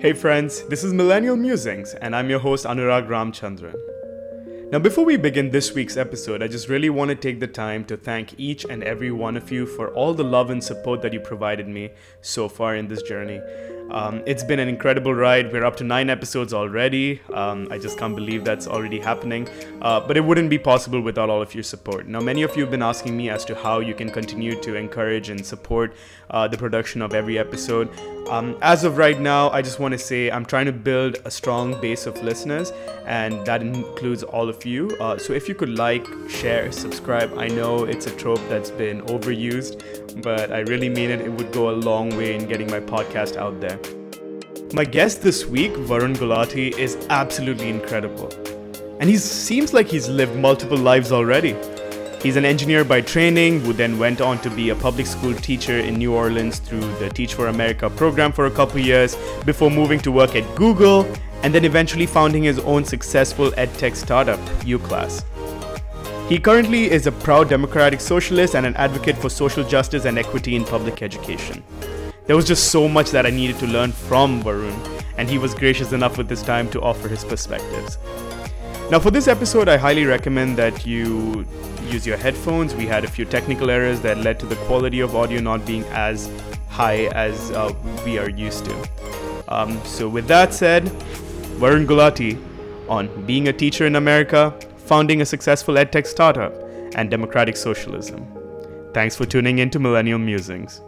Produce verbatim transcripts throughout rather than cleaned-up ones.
Hey friends, this is Millennial Musings, and I'm your host Anurag Ramchandran. Now, before we begin this week's episode, I just really want to take the time to thank each and every one of you for all the love and support that you provided me so far in this journey. Um, it's been an incredible ride. We're up to nine episodes already. Um, I just can't believe that's already happening. Uh, but it wouldn't be possible without all of your support. Now, many of you have been asking me as to how you can continue to encourage and support uh, the production of every episode. Um, as of right now, I just want to say I'm trying to build a strong base of listeners, and that includes all of you. Uh, so if you could like, share, subscribe. I know it's a trope that's been overused, but I really mean it. It would go a long way in getting my podcast out there. My guest this week, Varun Gulati, is absolutely incredible. And he seems like he's lived multiple lives already. He's an engineer by training, who then went on to be a public school teacher in New Orleans through the Teach for America program for a couple years, before moving to work at Google, and then eventually founding his own successful edtech startup, UClass. He currently is a proud democratic socialist and an advocate for social justice and equity in public education. There was just so much that I needed to learn from Varun, and he was gracious enough with his time to offer his perspectives. Now, for this episode, I highly recommend that you use your headphones. We had a few technical errors that led to the quality of audio not being as high as uh, we are used to. Um, so with that said, Varun Gulati on being a teacher in America, founding a successful edtech startup, and democratic socialism. Thanks for tuning in to Millennial Musings.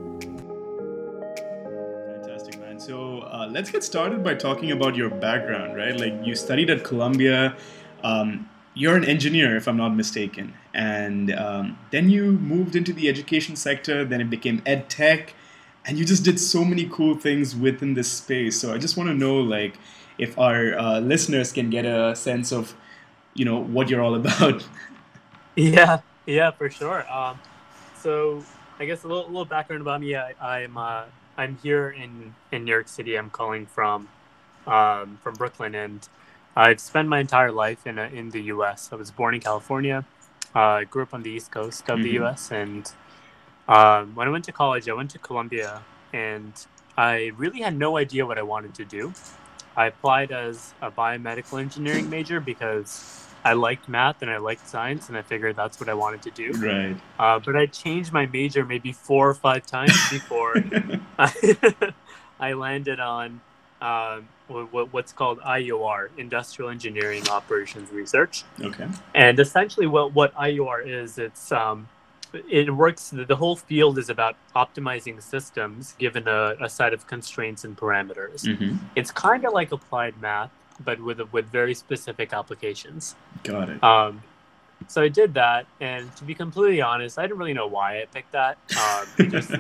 Fantastic, man. So uh, let's get started by talking about your background, right? Like, you studied at Columbia. Um, you're an engineer, if I'm not mistaken. And um, then you moved into the education sector, then it became edtech, and you just did so many cool things within this space. So I just want to know, like, if our uh, listeners can get a sense of, you know, what you're all about. Yeah, yeah, for sure. Um, so I guess a little, little background about me. I, I'm uh, I'm here in, in New York City. I'm calling from um, from Brooklyn, and I've spent my entire life in a, in the U S. I was born in California. I uh, grew up on the East Coast of mm-hmm. the U S, and um, when I went to college, I went to Columbia, and I really had no idea what I wanted to do. I applied as a biomedical engineering major because I liked math and I liked science, and I figured that's what I wanted to do. Right. Uh, but I changed my major maybe four or five times before I, I landed on um, what, what's called I U R, Industrial Engineering Operations Research. Okay. And essentially what, what I U R is, it's um, it works, the whole field is about optimizing systems given a, a set of constraints and parameters. Mm-hmm. It's kind of like applied math, but with with very specific applications. Got it. Um, so I did that, and to be completely honest, I didn't really know why I picked that. Um, it just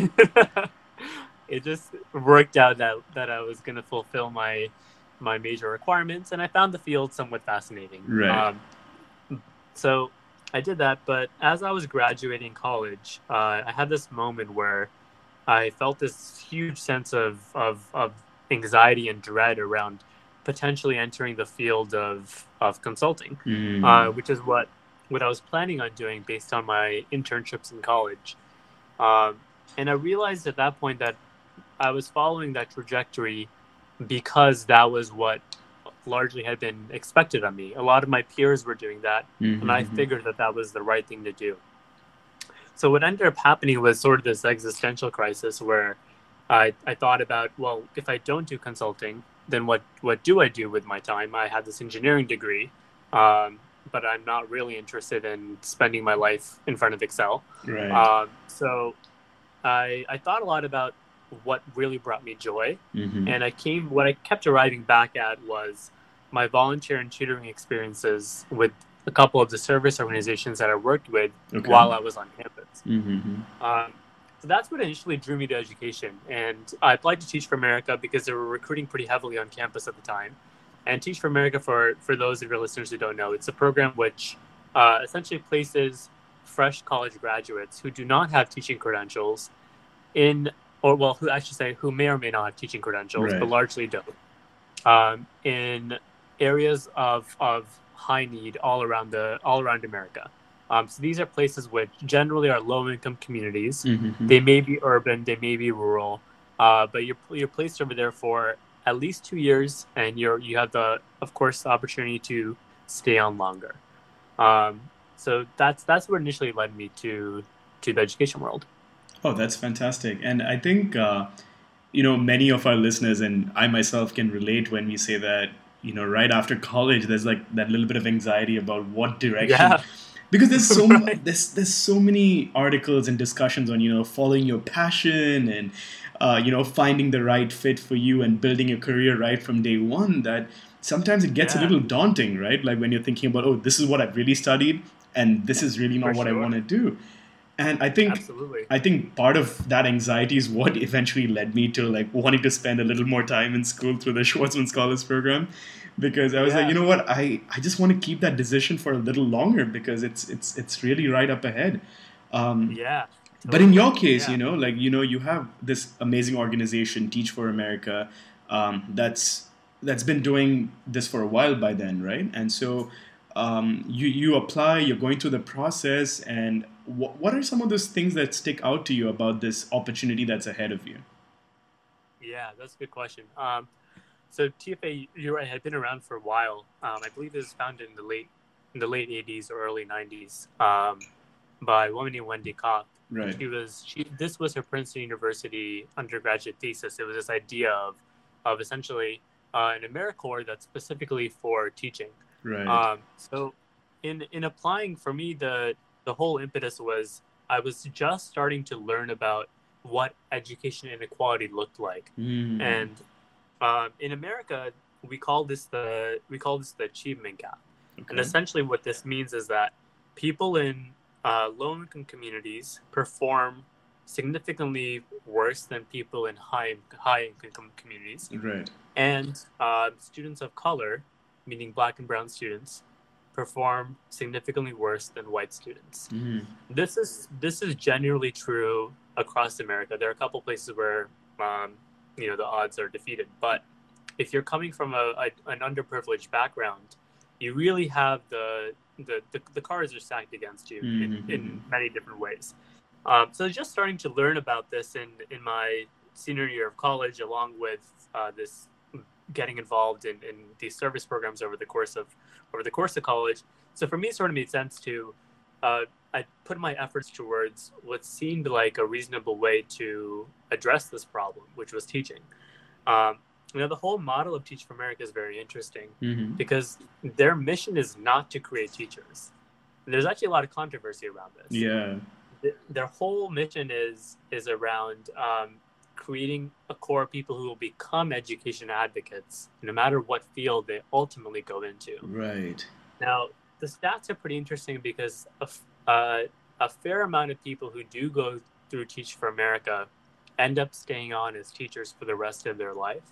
it just worked out that, that I was going to fulfill my my major requirements, and I found the field somewhat fascinating. Right. Um, so I did that, but as I was graduating college, uh, I had this moment where I felt this huge sense of of, of anxiety and dread around potentially entering the field of, of consulting, mm. uh, which is what, what I was planning on doing based on my internships in college. Um, and I realized at that point that I was following that trajectory because that was what largely had been expected of me. A lot of my peers were doing that, mm-hmm. and I figured that that was the right thing to do. So what ended up happening was sort of this existential crisis where I, I thought about, well, if I don't do consulting, then what, what do I do with my time? I had this engineering degree, um, but I'm not really interested in spending my life in front of Excel. Right. Um, so I, I thought a lot about what really brought me joy. Mm-hmm. And I came, what I kept arriving back at was my volunteer and tutoring experiences with a couple of the service organizations that I worked with okay. while I was on campus. Mm-hmm. Um, So that's what initially drew me to education. And I applied to Teach for America because they were recruiting pretty heavily on campus at the time. And Teach for America, for, for those of your listeners who don't know, it's a program which uh, essentially places fresh college graduates who do not have teaching credentials in, or well, who I should say, who may or may not have teaching credentials, right. but largely don't, um, in areas of of high need all around the all around America. Um, so these are places which generally are low-income communities. Mm-hmm. They may be urban, they may be rural, uh, but you're you're placed over there for at least two years, and you're you have the, of course, the opportunity to stay on longer. Um, so that's that's what initially led me to to the education world. Oh, that's fantastic. And I think, uh, you know, many of our listeners and I myself can relate when we say that, you know, right after college, there's like that little bit of anxiety about what direction. Yeah, Because there's so mu- right. there's there's so many articles and discussions on, you know, following your passion and uh, you know, finding the right fit for you and building your career right from day one, that sometimes it gets a Yeah, little daunting, right? Like when you're thinking about, oh, this is what I've really studied and this is really not for what I sure. want to do. And I think Absolutely. I think part of that anxiety is what eventually led me to like wanting to spend a little more time in school through the Schwartzman Scholars Program, because I was like, Yeah, you know what, I, I just want to keep that decision for a little longer because it's it's it's really right up ahead. Um, yeah, but in totally. your case, you Yeah, know, like you know, you have this amazing organization, Teach for America, um, that's that's been doing this for a while by then, right? And so um, you you apply, you're going through the process, and wh- what are some of those things that stick out to you about this opportunity that's ahead of you? yeah, that's a good question. Um, so T F A, you're right, had been around for a while. Um, I believe it was founded in the late in the late eighties or early nineties um, by a woman named Wendy Koch. And Right, she was she this was her Princeton University undergraduate thesis. It was this idea of of essentially uh, an AmeriCorps that's specifically for teaching. right. Um, so in in applying for me, the the whole impetus was I was just starting to learn about what education inequality looked like, Mm, and um, in America, we call this the we call this the achievement gap, and okay. essentially what this means is that people in uh, low-income communities perform significantly worse than people in high high-income communities, Right. and uh, students of color, meaning Black and Brown students, perform significantly worse than white students. Mm, This is this is generally true across America. There are a couple places where um, you know the odds are defeated, but if you're coming from a, a an underprivileged background, you really have the the, the, the cards are stacked against you in, mm, in many different ways. Um, so just starting to learn about this in, in my senior year of college, along with uh, this getting involved in, in these service programs over the course of over the course of college. So for me, it sort of made sense to uh, I put my efforts towards what seemed like a reasonable way to address this problem, which was teaching. Um, you know, the whole model of Teach for America is very interesting mm, because their mission is not to create teachers. There's actually a lot of controversy around this. yeah. Their whole mission is is around um, creating a core of people who will become education advocates, no matter what field they ultimately go into. Right. Now, the stats are pretty interesting because a, uh, a fair amount of people who do go through Teach for America end up staying on as teachers for the rest of their life.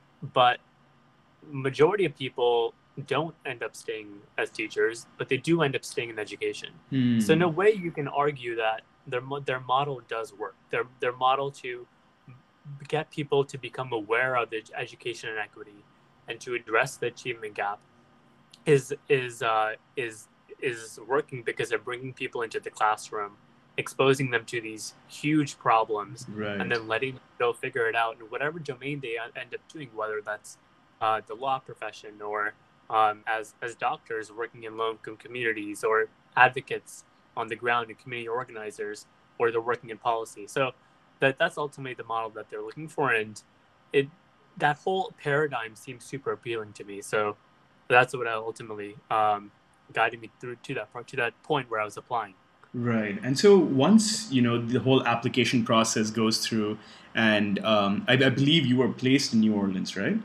But majority of people don't end up staying as teachers, but they do end up staying in education. So in a Hmm. way, you can argue that their their model does work. Their their model to get people to become aware of the education inequity and to address the achievement gap is is uh, is is working because they're bringing people into the classroom, exposing them to these huge problems, and Right. then letting them go figure it out in whatever domain they end up doing, whether that's uh, the law profession or um, as as doctors working in low-income communities or advocates on the ground and community organizers, or they're working in policy. So that that's ultimately the model that they're looking for, and it that whole paradigm seems super appealing to me. So that's what I ultimately um, guided me through to that to that point where I was applying. Right. And so once, you know, the whole application process goes through, and um, I, I believe you were placed in New Orleans, right?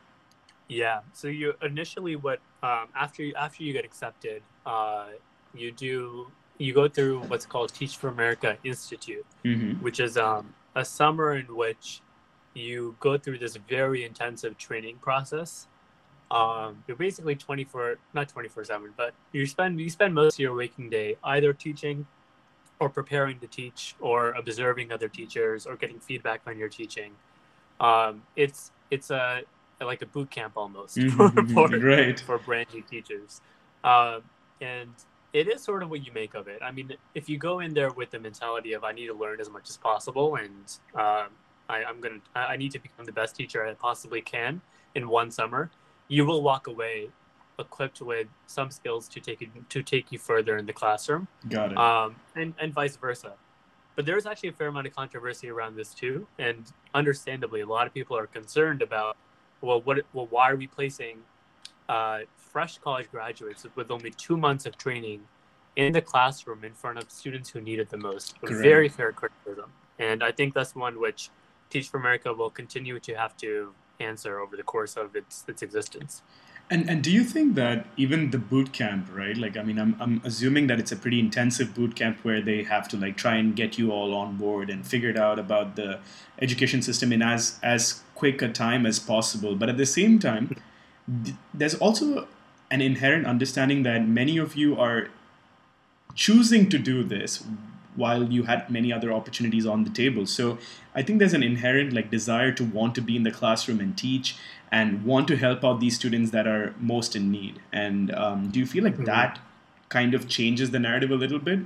Yeah. So you initially what um, after you after you get accepted, uh, you do you go through what's called Teach for America Institute, Mm-hmm. which is um, a summer in which you go through this very intensive training process. Um, you're basically twenty-four, not twenty-four seven, but you spend you spend most of your waking day either teaching or preparing to teach or observing other teachers or getting feedback on your teaching. Um, it's it's a like a boot camp almost for Mm-hmm. for, Right. for brand new teachers, um, and it is sort of what you make of it. I mean, if you go in there with the mentality of I need to learn as much as possible and um, I, I'm gonna I I need to become the best teacher I possibly can in one summer, you will walk away equipped with some skills to take it, to take you further in the classroom, Got it. um, and and vice versa. But there's actually a fair amount of controversy around this too, and understandably, a lot of people are concerned about, well, what, well, why are we placing uh, fresh college graduates with only two months of training in the classroom in front of students who need it the most? A Correct. very fair criticism, and I think that's one which Teach for America will continue to have to answer over the course of its its existence. And and do you think that even the boot camp, right? Like, I mean, I'm I'm assuming that it's a pretty intensive boot camp where they have to like try and get you all on board and figured out about the education system in as as quick a time as possible. But at the same time, th- there's also an inherent understanding that many of you are choosing to do this while you had many other opportunities on the table. So I think there's an inherent like desire to want to be in the classroom and teach and want to help out these students that are most in need. And um, do you feel like Mhm. that kind of changes the narrative a little bit?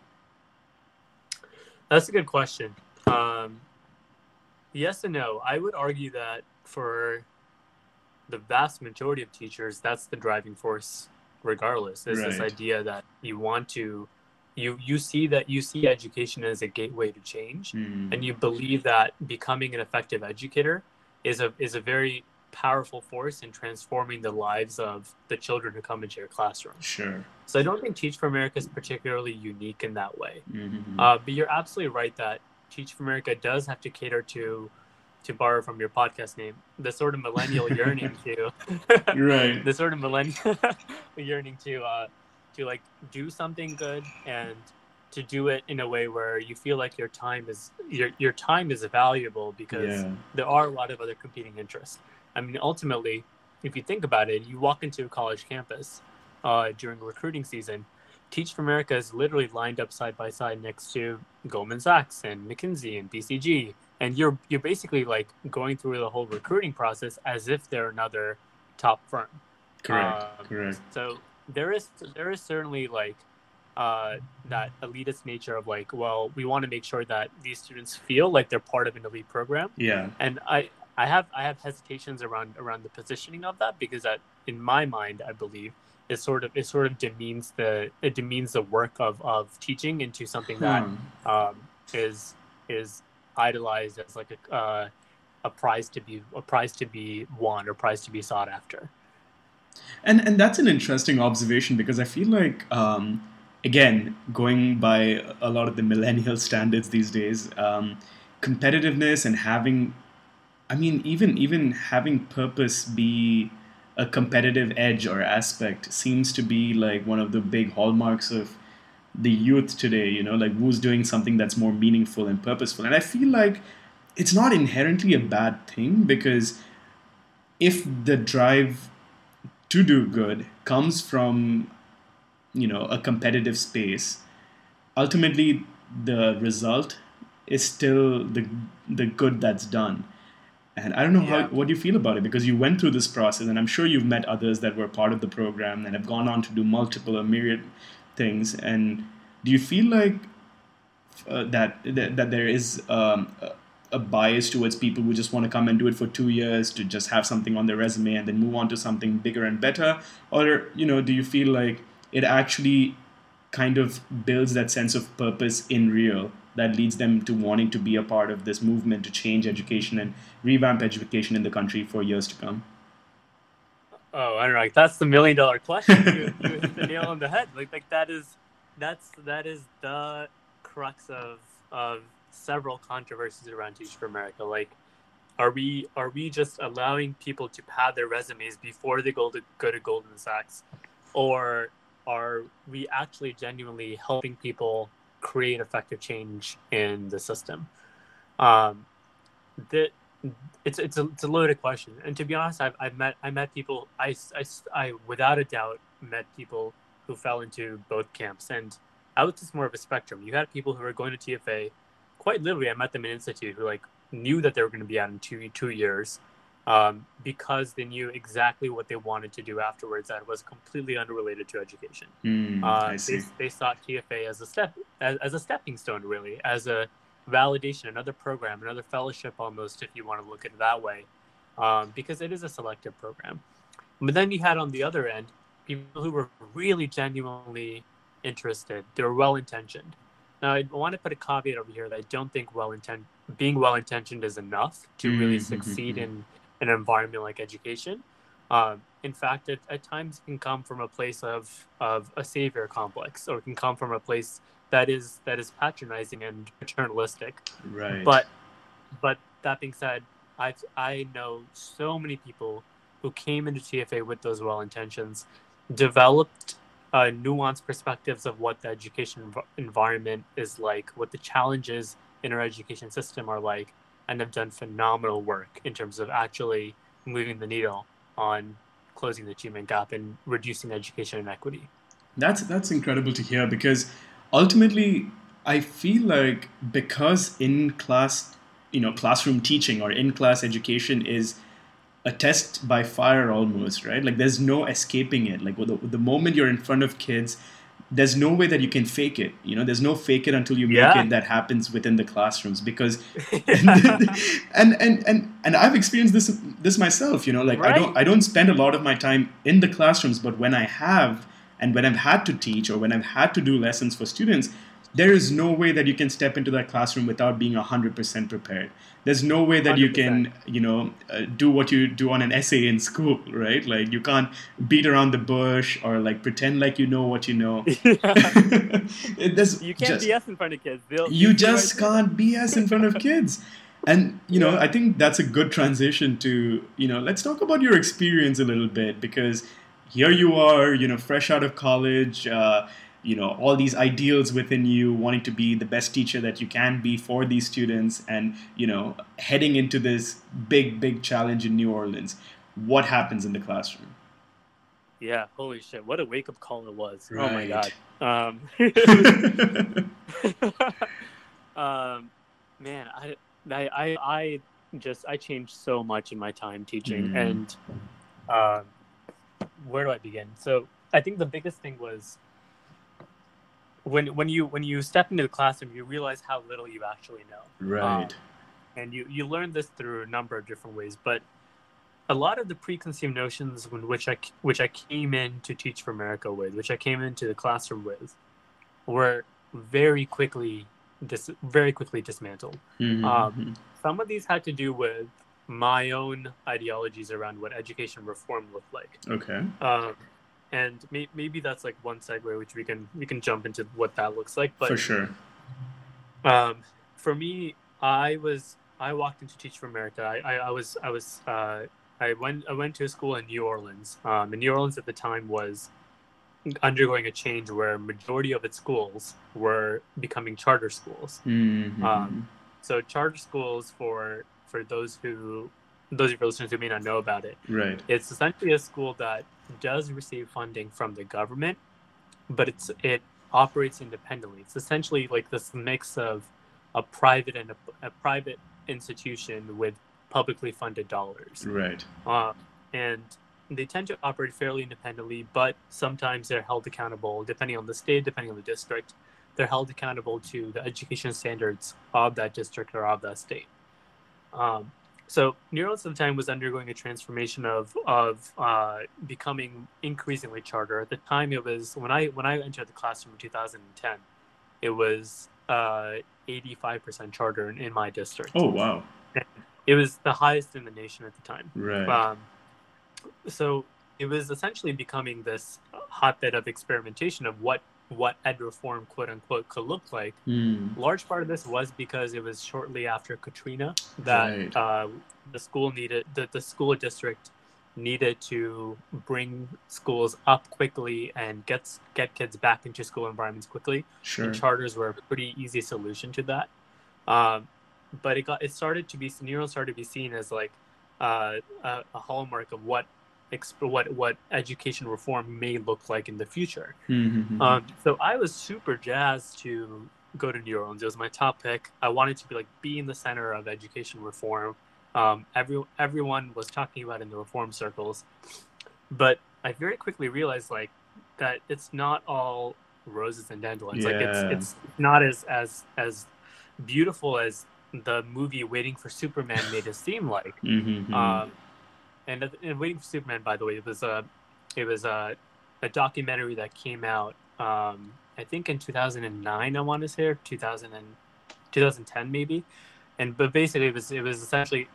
That's a good question. Um, yes and no. I would argue that for the vast majority of teachers, that's the driving force, regardless. Is this Right. idea that you want to, you you see that you see education as a gateway to change, Mm, and you believe that becoming an effective educator is a is a very powerful force in transforming the lives of the children who come into your classroom. sure. So I don't think Teach for America is particularly unique in that way. Mhm. Uh, but you're absolutely right that Teach for America does have to cater to, to borrow from your podcast name, the sort of millennial yearning to, Right. the sort of millennial yearning to, uh, to like do something good and to do it in a way where you feel like your time is your your time is valuable because Yeah. there are a lot of other competing interests. I mean, ultimately, if you think about it, you walk into a college campus uh, during recruiting season. Teach for America is literally lined up side by side next to Goldman Sachs and McKinsey and B C G, and you're you're basically like going through the whole recruiting process as if they're another top firm. Correct. Um, Correct. So there is there is certainly like uh, that elitist nature of like, well, we want to make sure that these students feel like they're part of an elite program, Yeah. and I I have I have hesitations around around the positioning of that because that in my mind I believe it sort of it sort of demeans the it demeans the work of, of teaching into something that Huh. um, is is idolized as like a uh, a prize to be a prize to be won or prize to be sought after. And and that's an interesting observation because I feel like um, again going by a lot of the millennial standards these days, um, competitiveness and having, I mean, even even having purpose be a competitive edge or aspect seems to be like one of the big hallmarks of the youth today. You know, like who's doing something that's more meaningful and purposeful. And I feel like it's not inherently a bad thing because if the drive to do good comes from, you know, a competitive space, ultimately the result is still the the good that's done. And I don't know how Yeah. what you feel about it because you went through this process, and I'm sure you've met others that were part of the program and have gone on to do multiple or myriad things. And do you feel like uh, that, that that there is um, a, a bias towards people who just want to come and do it for two years to just have something on their resume and then move on to something bigger and better, or you know, do you feel like it actually kind of builds that sense of purpose in real that leads them to wanting to be a part of this movement to change education and revamp education in the country for years to come? Oh, I don't know. Like, that's the million dollar question. You you hit the nail on the head. Like like that is that's that is the crux of of several controversies around Teach for America. Like, are we are we just allowing people to pad their resumes before they go to go to Goldman Sachs, or are we actually genuinely helping people create effective change in the system? Um, that it's it's a, it's a loaded question, and to be honest, I've, I've met I met people I, I, I without a doubt met people who fell into both camps, and I was just more of a spectrum. You had people who were going to T F A, quite literally. I met them in institute who like knew that they were going to be out in two two years, um, because they knew exactly what they wanted to do afterwards. That was completely unrelated to education. Mm, Uh, I they see. they saw T F A as a step as, as a stepping stone, really, as a validation, another program, another fellowship almost, if you want to look at it that way, um, because it is a selective program. But then you had on the other end people who were really genuinely interested. They were well intentioned. Now, I want to put a caveat over here that I don't think well intent being well intentioned is enough to really Mm-hmm. succeed in an environment like education. Um, in fact, it, at times it can come from a place of of a savior complex, or it can come from a place that is that is patronizing and paternalistic. Right. But but that being said, I I know so many people who came into T F A with those well intentions, developed uh, nuanced perspectives of what the education env- environment is like, what the challenges in our education system are like, and have done phenomenal work in terms of actually moving the needle on closing the achievement gap and reducing education inequity. That's that's incredible to hear, because ultimately I feel like, because in class, you know, classroom teaching or in class education is a test by fire almost, right? Like there's no escaping it. Like the, the moment you're in front of kids, there's no way that you can fake it. You know, there's no fake it until you make Yeah. it that happens within the classrooms, because Yeah. and, and and and I've experienced this this myself, you know, like I Right. don't I don't spend a lot of my time in the classrooms, but when I have, and when I've had to teach or when I've had to do lessons for students, there is no way that you can step into that classroom without being one hundred percent prepared. There's no way that you can, you know, uh, do what you do on an essay in school, right? Like you can't beat around the bush or like pretend like you know what you know. It- there's You can't just, B S in front of kids. They'll, you they'll just right can't B S in front of kids. And, you know, Yeah. I think that's a good transition to, you know, let's talk about your experience a little bit, because here you are, you know, fresh out of college, uh, you know, all these ideals within you, wanting to be the best teacher that you can be for these students, and, you know, heading into this big, big challenge in New Orleans. What happens in the classroom? Yeah, holy shit! What a wake up call it was. Oh my Right. god. Um, it was, um, man, I, I, I, I just I changed so much in my time teaching, Mm. and um, where do I begin? So I think the biggest thing was when when you when you step into the classroom, you realize how little you actually know. Right. Um, and you you learn this through a number of different ways, but a lot of the preconceived notions in which I which I came in to Teach for America with, which I came into the classroom with, were very quickly dis- very quickly dismantled. Mm-hmm. Um, some of these had to do with my own ideologies around what education reform looked like. Okay. Um, and may- maybe that's like one segue which we can we can jump into what that looks like. But for sure. Um, for me, I was I walked into Teach for America. I, I, I was I was uh, I went I went to a school in New Orleans. Um, and New Orleans at the time was undergoing a change where a majority of its schools were becoming charter schools. Mm-hmm. Um, so charter schools, for for those who those of your listeners who may not know about it, Right. it's essentially a school that does receive funding from the government, but it's it operates independently. It's essentially like this mix of a private and a, a private institution with publicly funded dollars. Right. Uh, and they tend to operate fairly independently, but sometimes they're held accountable, depending on the state, depending on the district. They're held accountable to the education standards of that district or of that state. Um, so New Orleans at the time was undergoing a transformation of of uh, becoming increasingly charter. At the time, it was when I when I entered the classroom in two thousand ten, it was uh, eighty-five percent charter in, in my district. Oh wow! It was the highest in the nation at the time. Right. Um, so it was essentially becoming this hotbed of experimentation of what what ed reform, quote unquote, could look like. Mm. Large part of this was because it was shortly after Katrina that Right. uh, the school needed the, the school district needed to bring schools up quickly and get get kids back into school environments quickly. Sure. And charters were a pretty easy solution to that. Um, but it got it started to be New Orleans started to be seen as like uh, a, a hallmark of what what what education reform may look like in the future. Mm-hmm. Um, so I was super jazzed to go to New Orleans. It was my top pick. I wanted to be like be in the center of education reform. Um, every everyone was talking about it in the reform circles, but I very quickly realized like that it's not all roses and dandelions. Yeah. Like it's it's not as as as beautiful as the movie Waiting for Superman made it seem like. Mm-hmm. Um, and, and Waiting for Superman, by the way, it was a it was a, a documentary that came out, um, I think in two thousand nine, I want to say, or two thousand and, twenty ten maybe. And but basically, it was it was essentially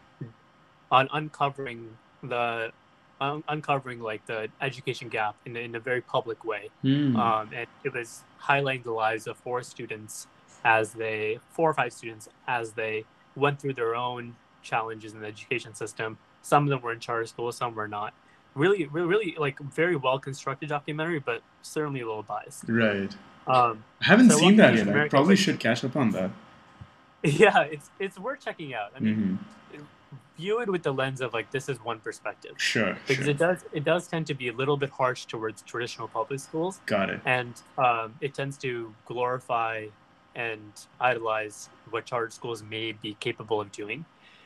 on uncovering the un- uncovering like the education gap in in a very public way, Mm. um, and it was highlighting the lives of four students as they four or five students as they went through their own challenges in the education system. Some of them were in charter schools, some were not. Really, really, really like very well constructed documentary, but certainly a little biased. Right. Um, I haven't so seen that Teach yet. I America, probably like, should catch up on that. yeah, it's it's worth checking out. I mean, Mm-hmm. view it with the lens of like this is one perspective, Sure. because sure. it does it does tend to be a little bit harsh towards traditional public schools, Got it. and um, it tends to glorify and idolize what charter schools may be capable of doing.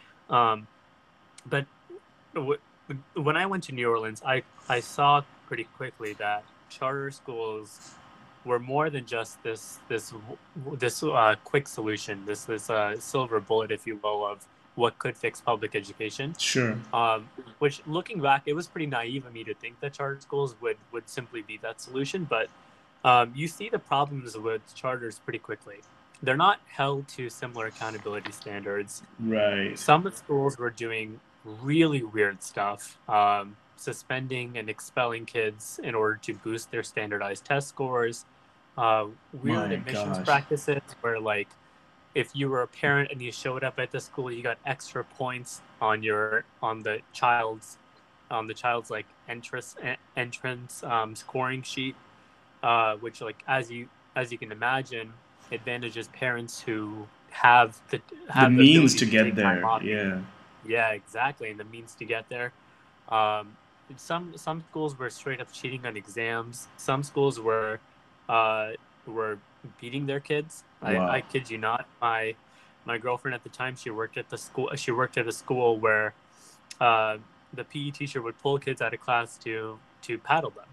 Um, but w- when I went to New Orleans, I I saw pretty quickly that charter schools were more than just this this this uh, quick solution, this this uh, silver bullet, if you will, of what could fix public education. Sure. Um, which, looking back, it was pretty naive of me to think that charter schools would would simply be that solution. But um, you see the problems with charters pretty quickly. They're not held to similar accountability standards. Right. Some schools were doing really weird stuff. Um, suspending and expelling kids in order to boost their standardized test scores, uh, weird My admissions gosh. practices where, like, if you were a parent and you showed up at the school, you got extra points on your on the child's on the child's like entrance entrance um, scoring sheet, uh, which, like, as you as you can imagine, advantages parents who have the have the means ability to to get take time there. off. Yeah. Yeah, exactly, and the means to get there. Um, some some schools were straight up cheating on exams. Some schools were uh, were beating their kids. I, Wow. I kid you not. My my girlfriend at the time, she worked at the school. She worked at a school where uh, the P E teacher would pull kids out of class to to paddle them.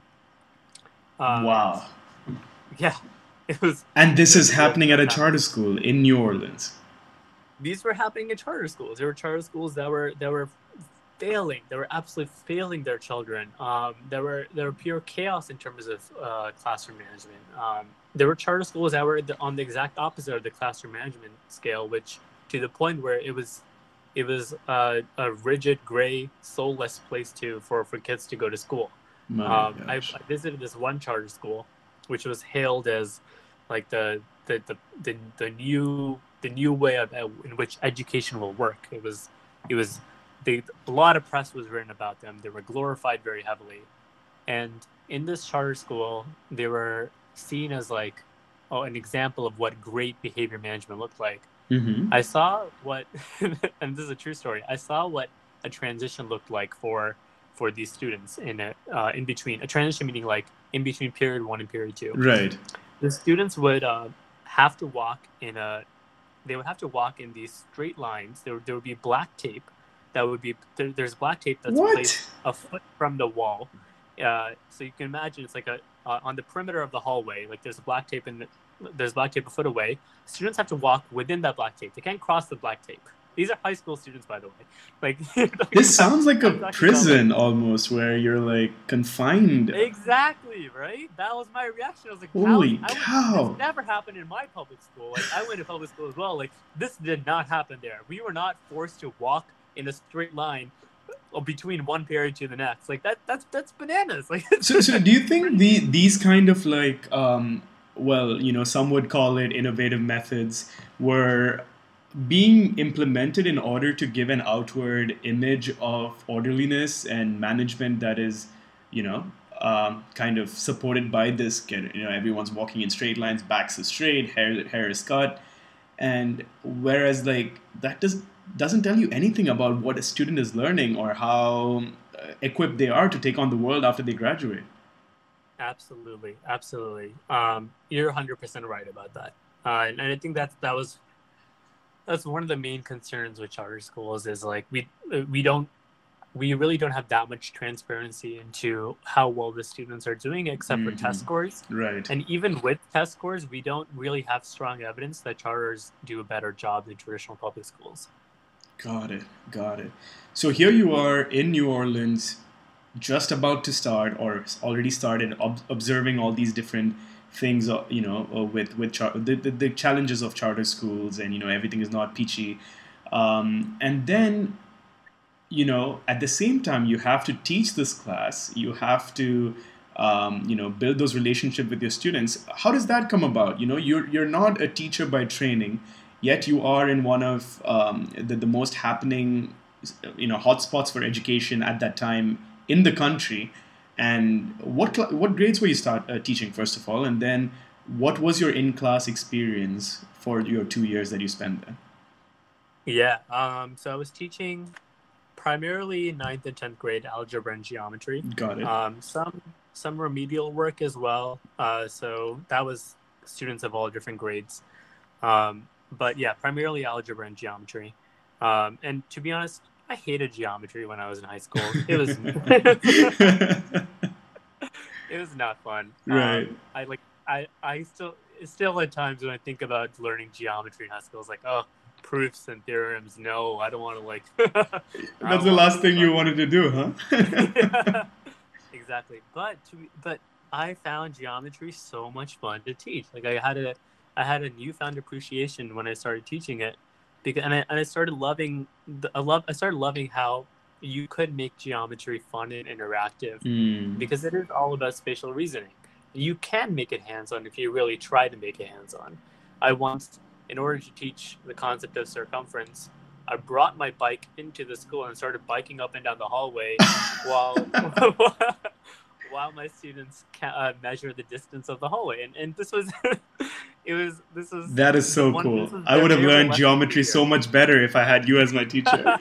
Um, Wow. Yeah, it was. And this it is was happening at a happening. charter school in New Orleans. These were happening in charter schools. There were charter schools that were that were failing. They were absolutely failing their children. Um, there were there were pure chaos in terms of uh, classroom management. Um, there were charter schools that were the, on the exact opposite of the classroom management scale, which to the point where it was it was uh, a rigid, gray, soulless place to for, for kids to go to school. My Um, I, gosh. I visited this one charter school, which was hailed as like the the the, the, the new the new way of in which education will work. It was it was they, a lot of press was written about them. They were glorified very heavily, and in this charter school, they were seen as like oh an example of what great behavior management looked like. Mm-hmm. I saw what, and this is a true story. I saw what a transition looked like for for these students in a uh, in between a transition meaning like in between period one and period two. Right. The students would uh, have to walk in a they would have to walk in these straight lines. There, there would be black tape that would be there, there's black tape that's What? placed a foot from the wall. Uh, so you can imagine it's like a uh, on the perimeter of the hallway. Like there's black tape and there's black tape a foot away. Students have to walk within that black tape. They can't cross the black tape. These are high school students, by the way. Like This sounds like a I'm talking about, prison like, almost, where you're like confined. exactly, right? That was my reaction. I was like, Holy how, I would, cow. this never happened in my public school. Like, I went to public school as well. Like, this did not happen there. We were not forced to walk in a straight line between one period to the next. Like, that that's that's bananas. Like, So, so do you think the these kind of like, um, well, you know, some would call it innovative methods, were being implemented in order to give an outward image of orderliness and management that is, you know, um, kind of supported by this? You know, everyone's walking in straight lines, backs is straight, hair hair is cut, and whereas like that does doesn't tell you anything about what a student is learning or how uh, equipped they are to take on the world after they graduate. absolutely, absolutely. Um, you're one hundred percent right about that. Uh, and, and I think that that was that's one of the main concerns with charter schools is like we we don't we really don't have that much transparency into how well the students are doing, except for test Mm-hmm. scores. Right. And even with test scores, we don't really have strong evidence that charters do a better job than traditional public schools. Got it. Got it. So here you are in New Orleans, just about to start or already started ob- observing all these different things, uh, you know, uh, with with char- the, the the challenges of charter schools, and you know everything is not peachy, um, and then you know at the same time you have to teach this class, you have to um, you know build those relationships with your students. How does that come about? You know, you're you're not a teacher by training, yet you are in one of um, the, the most happening you know hotspots for education at that time in the country. And what cl- what grades were you start uh, teaching first of all, and then what was your in class experience for your two years that you spent there? Yeah. Um, so I was teaching primarily ninth and tenth grade algebra and geometry. Got it. Um, some some remedial work as well. Uh, so that was students of all different grades. Um, but yeah, primarily algebra and geometry. Um, and to be honest, I hated geometry when I was in high school. It was it was not fun. Right. Um, I like I I still still at times when I think about learning geometry in high school, it's like, oh, proofs and theorems. No, I don't want to like. I That's don't the want to last think thing you about wanted to do, huh? it. Exactly. But to but I found geometry so much fun to teach. Like I had a I had a newfound appreciation when I started teaching it, because and I and I started loving the, I love I started loving how you could make geometry fun and interactive, Mm. because it is all about spatial reasoning. You can make it hands-on if you really try to make it hands-on. I once, in order to teach the concept of circumference, I brought my bike into the school and started biking up and down the hallway while while my students ca- uh, measure the distance of the hallway. And and this was it was this was That is the so one this cool. was I their would have favorite learned lesson of the geometry so year. much better if I had you as my teacher.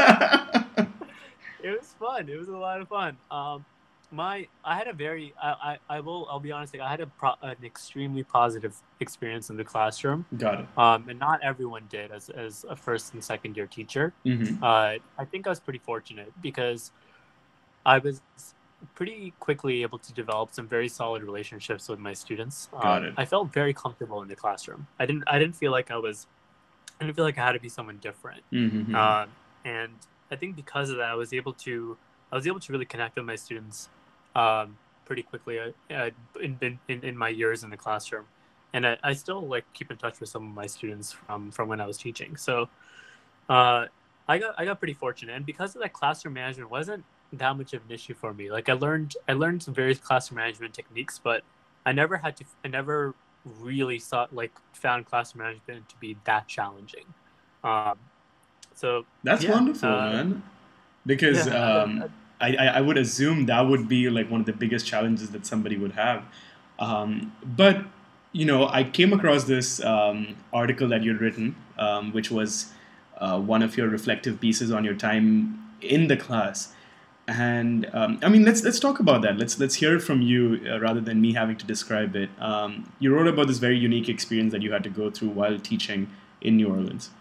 It was fun. It was a lot of fun. Um, my I had a very I, I, I will I'll be honest. Like I had a pro, an extremely positive experience in the classroom. Got it. Um, and not everyone did as as a first and second year teacher. Mm-hmm. Uh, I think I was pretty fortunate because I was pretty quickly able to develop some very solid relationships with my students. Got Um, it. I felt very comfortable in the classroom. I didn't I didn't feel like I was I didn't feel like I had to be someone different. Mm-hmm. Um, and I think because of that, I was able to I was able to really connect with my students um, pretty quickly uh, uh, in, in in my years in the classroom, and I, I still like keep in touch with some of my students from from when I was teaching. So uh, I got I got pretty fortunate, and because of that, classroom management wasn't that much of an issue for me. Like I learned I learned some various classroom management techniques, but I never had to I never really saw like found classroom management to be that challenging. Um, so That's yeah, wonderful, uh, man. Because yeah, I don't, um, I, I I would assume that would be like one of the biggest challenges that somebody would have. Um, but you know, I came across this um, article that you'd written, um, which was uh, one of your reflective pieces on your time in the class. And um, I mean, let's let's talk about that. Let's let's hear it from you uh, rather than me having to describe it. Um, you wrote about this very unique experience that you had to go through while teaching in New Orleans.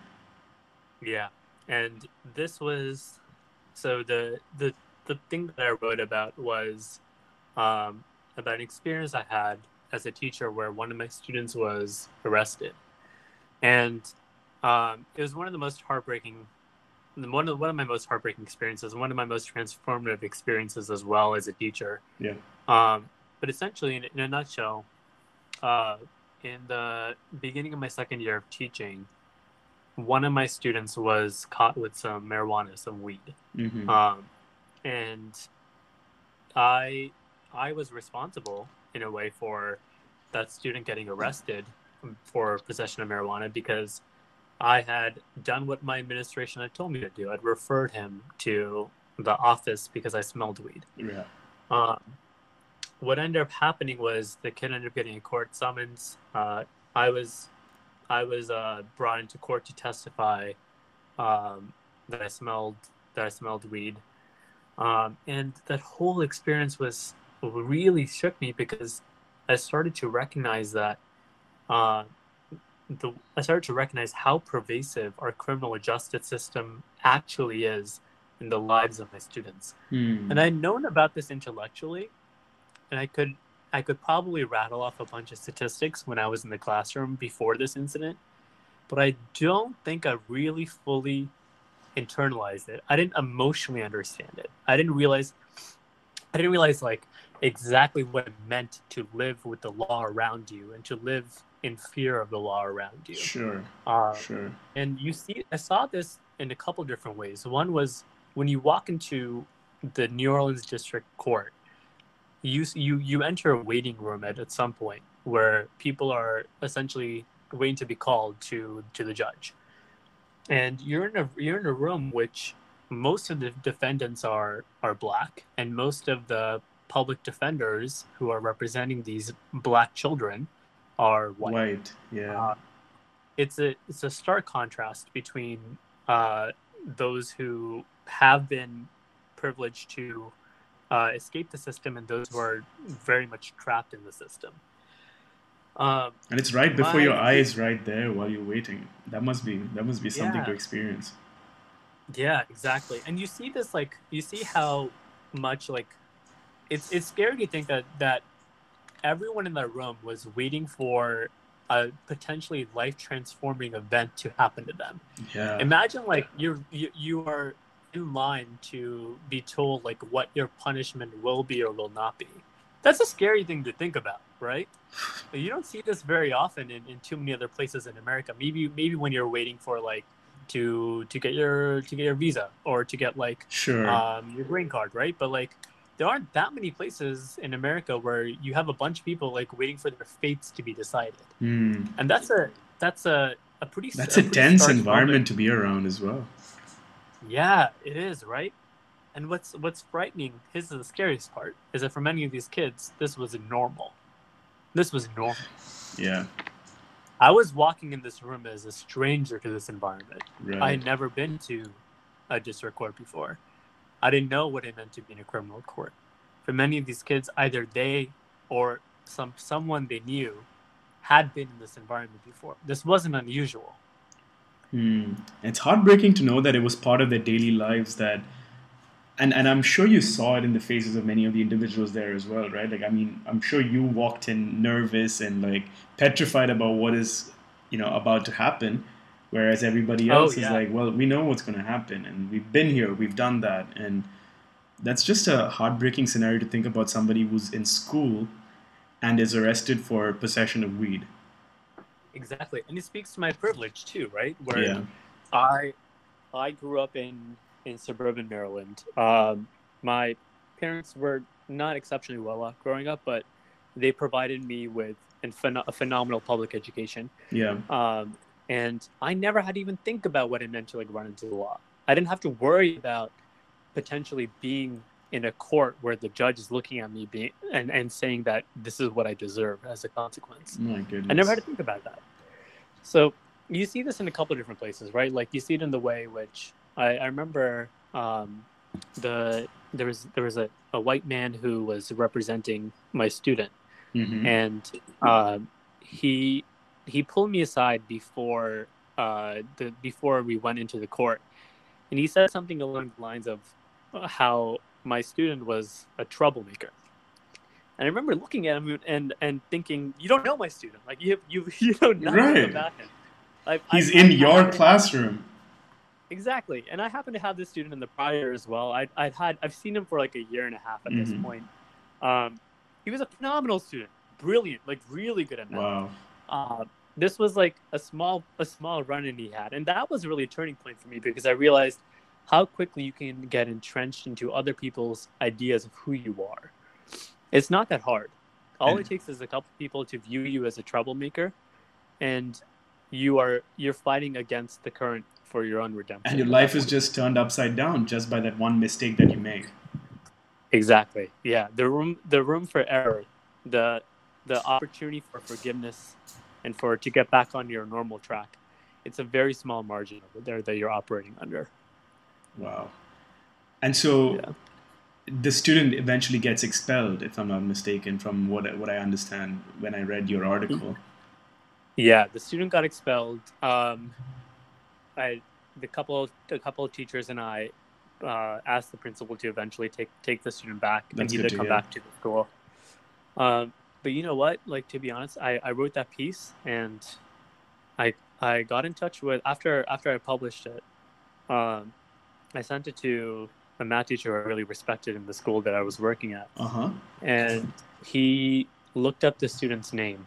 yeah, and this was so the the the thing that I wrote about was um, about an experience I had as a teacher where one of my students was arrested, and um, it was one of the most heartbreaking one of one of my most heartbreaking experiences, one of my most transformative experiences as well as a teacher. Yeah. Um, but essentially, in, in a nutshell, uh, in the beginning of my second year of teaching, one of my students was caught with some marijuana, some weed, Mm-hmm. um, and I I was responsible in a way for that student getting arrested for possession of marijuana because I had done what my administration had told me to do. I'd referred him to the office because I smelled weed. Yeah. Um, what ended up happening was the kid ended up getting a court summons. Uh, I was I was uh, brought into court to testify um, that I smelled that I smelled weed, um, and that whole experience was really shook me because I started to recognize that. Uh, The, I started to recognize how pervasive our criminal justice system actually is in the lives of my students. Hmm. And I'd known about this intellectually, and I could I could probably rattle off a bunch of statistics when I was in the classroom before this incident, but I don't think I really fully internalized it. I didn't emotionally understand it. I didn't realize I didn't realize like exactly what it meant to live with the law around you and to live in fear of the law around you. Sure. Uh, Sure. and you see, I saw this in a couple different ways. One was when you walk into the New Orleans District Court, you you you enter a waiting room at, at some point where people are essentially waiting to be called to to the judge, and you're in a you're in a room which most of the defendants are are black, and most of the public defenders who are representing these black children are white. White. Yeah. Uh, it's a it's a stark contrast between uh, those who have been privileged to uh, escape the system and those who are very much trapped in the system. Um, and it's right before my, your eyes, right there while you're waiting. That must be that must be something yeah, to experience. Yeah, exactly. And you see this, like, you see how much, like, it's it's scary to think that that everyone in that room was waiting for a potentially life transforming event to happen to them. Yeah. Imagine like you're you, you are in line to be told like what your punishment will be or will not be. That's a scary thing to think about, right? You don't see this very often in, in too many other places in America. Maybe maybe when you're waiting for like to to get your to get your visa or to get like Sure. um, your green card, right? But like there aren't that many places in America where you have a bunch of people like waiting for their fates to be decided, Hmm. and that's a that's a a pretty That's a a pretty tense stark environment moment. to be around as well. Yeah, it is, right? And what's what's frightening, this is the scariest part, is that for many of these kids, this was normal. This was normal. Yeah. I was walking in this room as a stranger to this environment. Right. I had never been to a district court before. I didn't know what it meant to be in a criminal court. For many of these kids, either they or some someone they knew had been in this environment before. This wasn't unusual. Hmm. It's heartbreaking to know that it was part of their daily lives that and and I'm sure you saw it in the faces of many of the individuals there as well, right? Like I mean, I'm sure you walked in nervous and like petrified about what is, you know, about to happen, whereas everybody else Oh, is yeah. like, well, we know what's going to happen and we've been here, we've done that, and that's just a heartbreaking scenario to think about somebody who's in school and is arrested for possession of weed. Exactly. And it speaks to my privilege too, right? Where Yeah. I I grew up in, in suburban Maryland. Um, my parents were not exceptionally well off growing up, but they provided me with an phen- a phenomenal public education. Yeah. Um, and I never had to even think about what it meant to like run into the law. I didn't have to worry about potentially being in a court where the judge is looking at me being and, and saying that this is what I deserve as a consequence. My goodness. I never had to think about that. So you see this in a couple of different places, right? Like you see it in the way which I, I remember um, the there was there was a, a white man who was representing my student, Mm-hmm. and uh, he he pulled me aside before uh, the before we went into the court, and he said something along the lines of how my student was a troublemaker. And I remember looking at him and and thinking, you don't know my student. Like you have, you you know nothing Right. about him. Like, He's I, in I, your I, classroom. Exactly. And I happen to have this student in the prior as well. I I'd had I've seen him for like a year and a half at Mhm. this point. Um, he was a phenomenal student, brilliant, like really good at math. Wow. Uh, this was like a small a small run-in he had, and that was really a turning point for me because I realized how quickly you can get entrenched into other people's ideas of who you are. It's not that hard. All And- it takes is a couple people to view you as a troublemaker, and you are you're fighting against the current for your own redemption. And your life is just turned upside down just by that one mistake that you make. Exactly. Yeah. The room the room for error, the the opportunity for forgiveness and for to get back on your normal track. It's a very small margin over there that you're operating under. Wow. And so Yeah. the student eventually gets expelled, if I'm not mistaken, from what what I understand when I read your article. Yeah, the student got expelled. Um, I, the couple, the couple of teachers and I uh, asked the principal to eventually take take the student back That's and good either to come hear. back to the school. Um, but you know what? Like, to be honest, I, I wrote that piece and I I got in touch with after after I published it. Um, I sent it to a math teacher who I really respected in the school that I was working at, Uh huh. and he looked up the student's name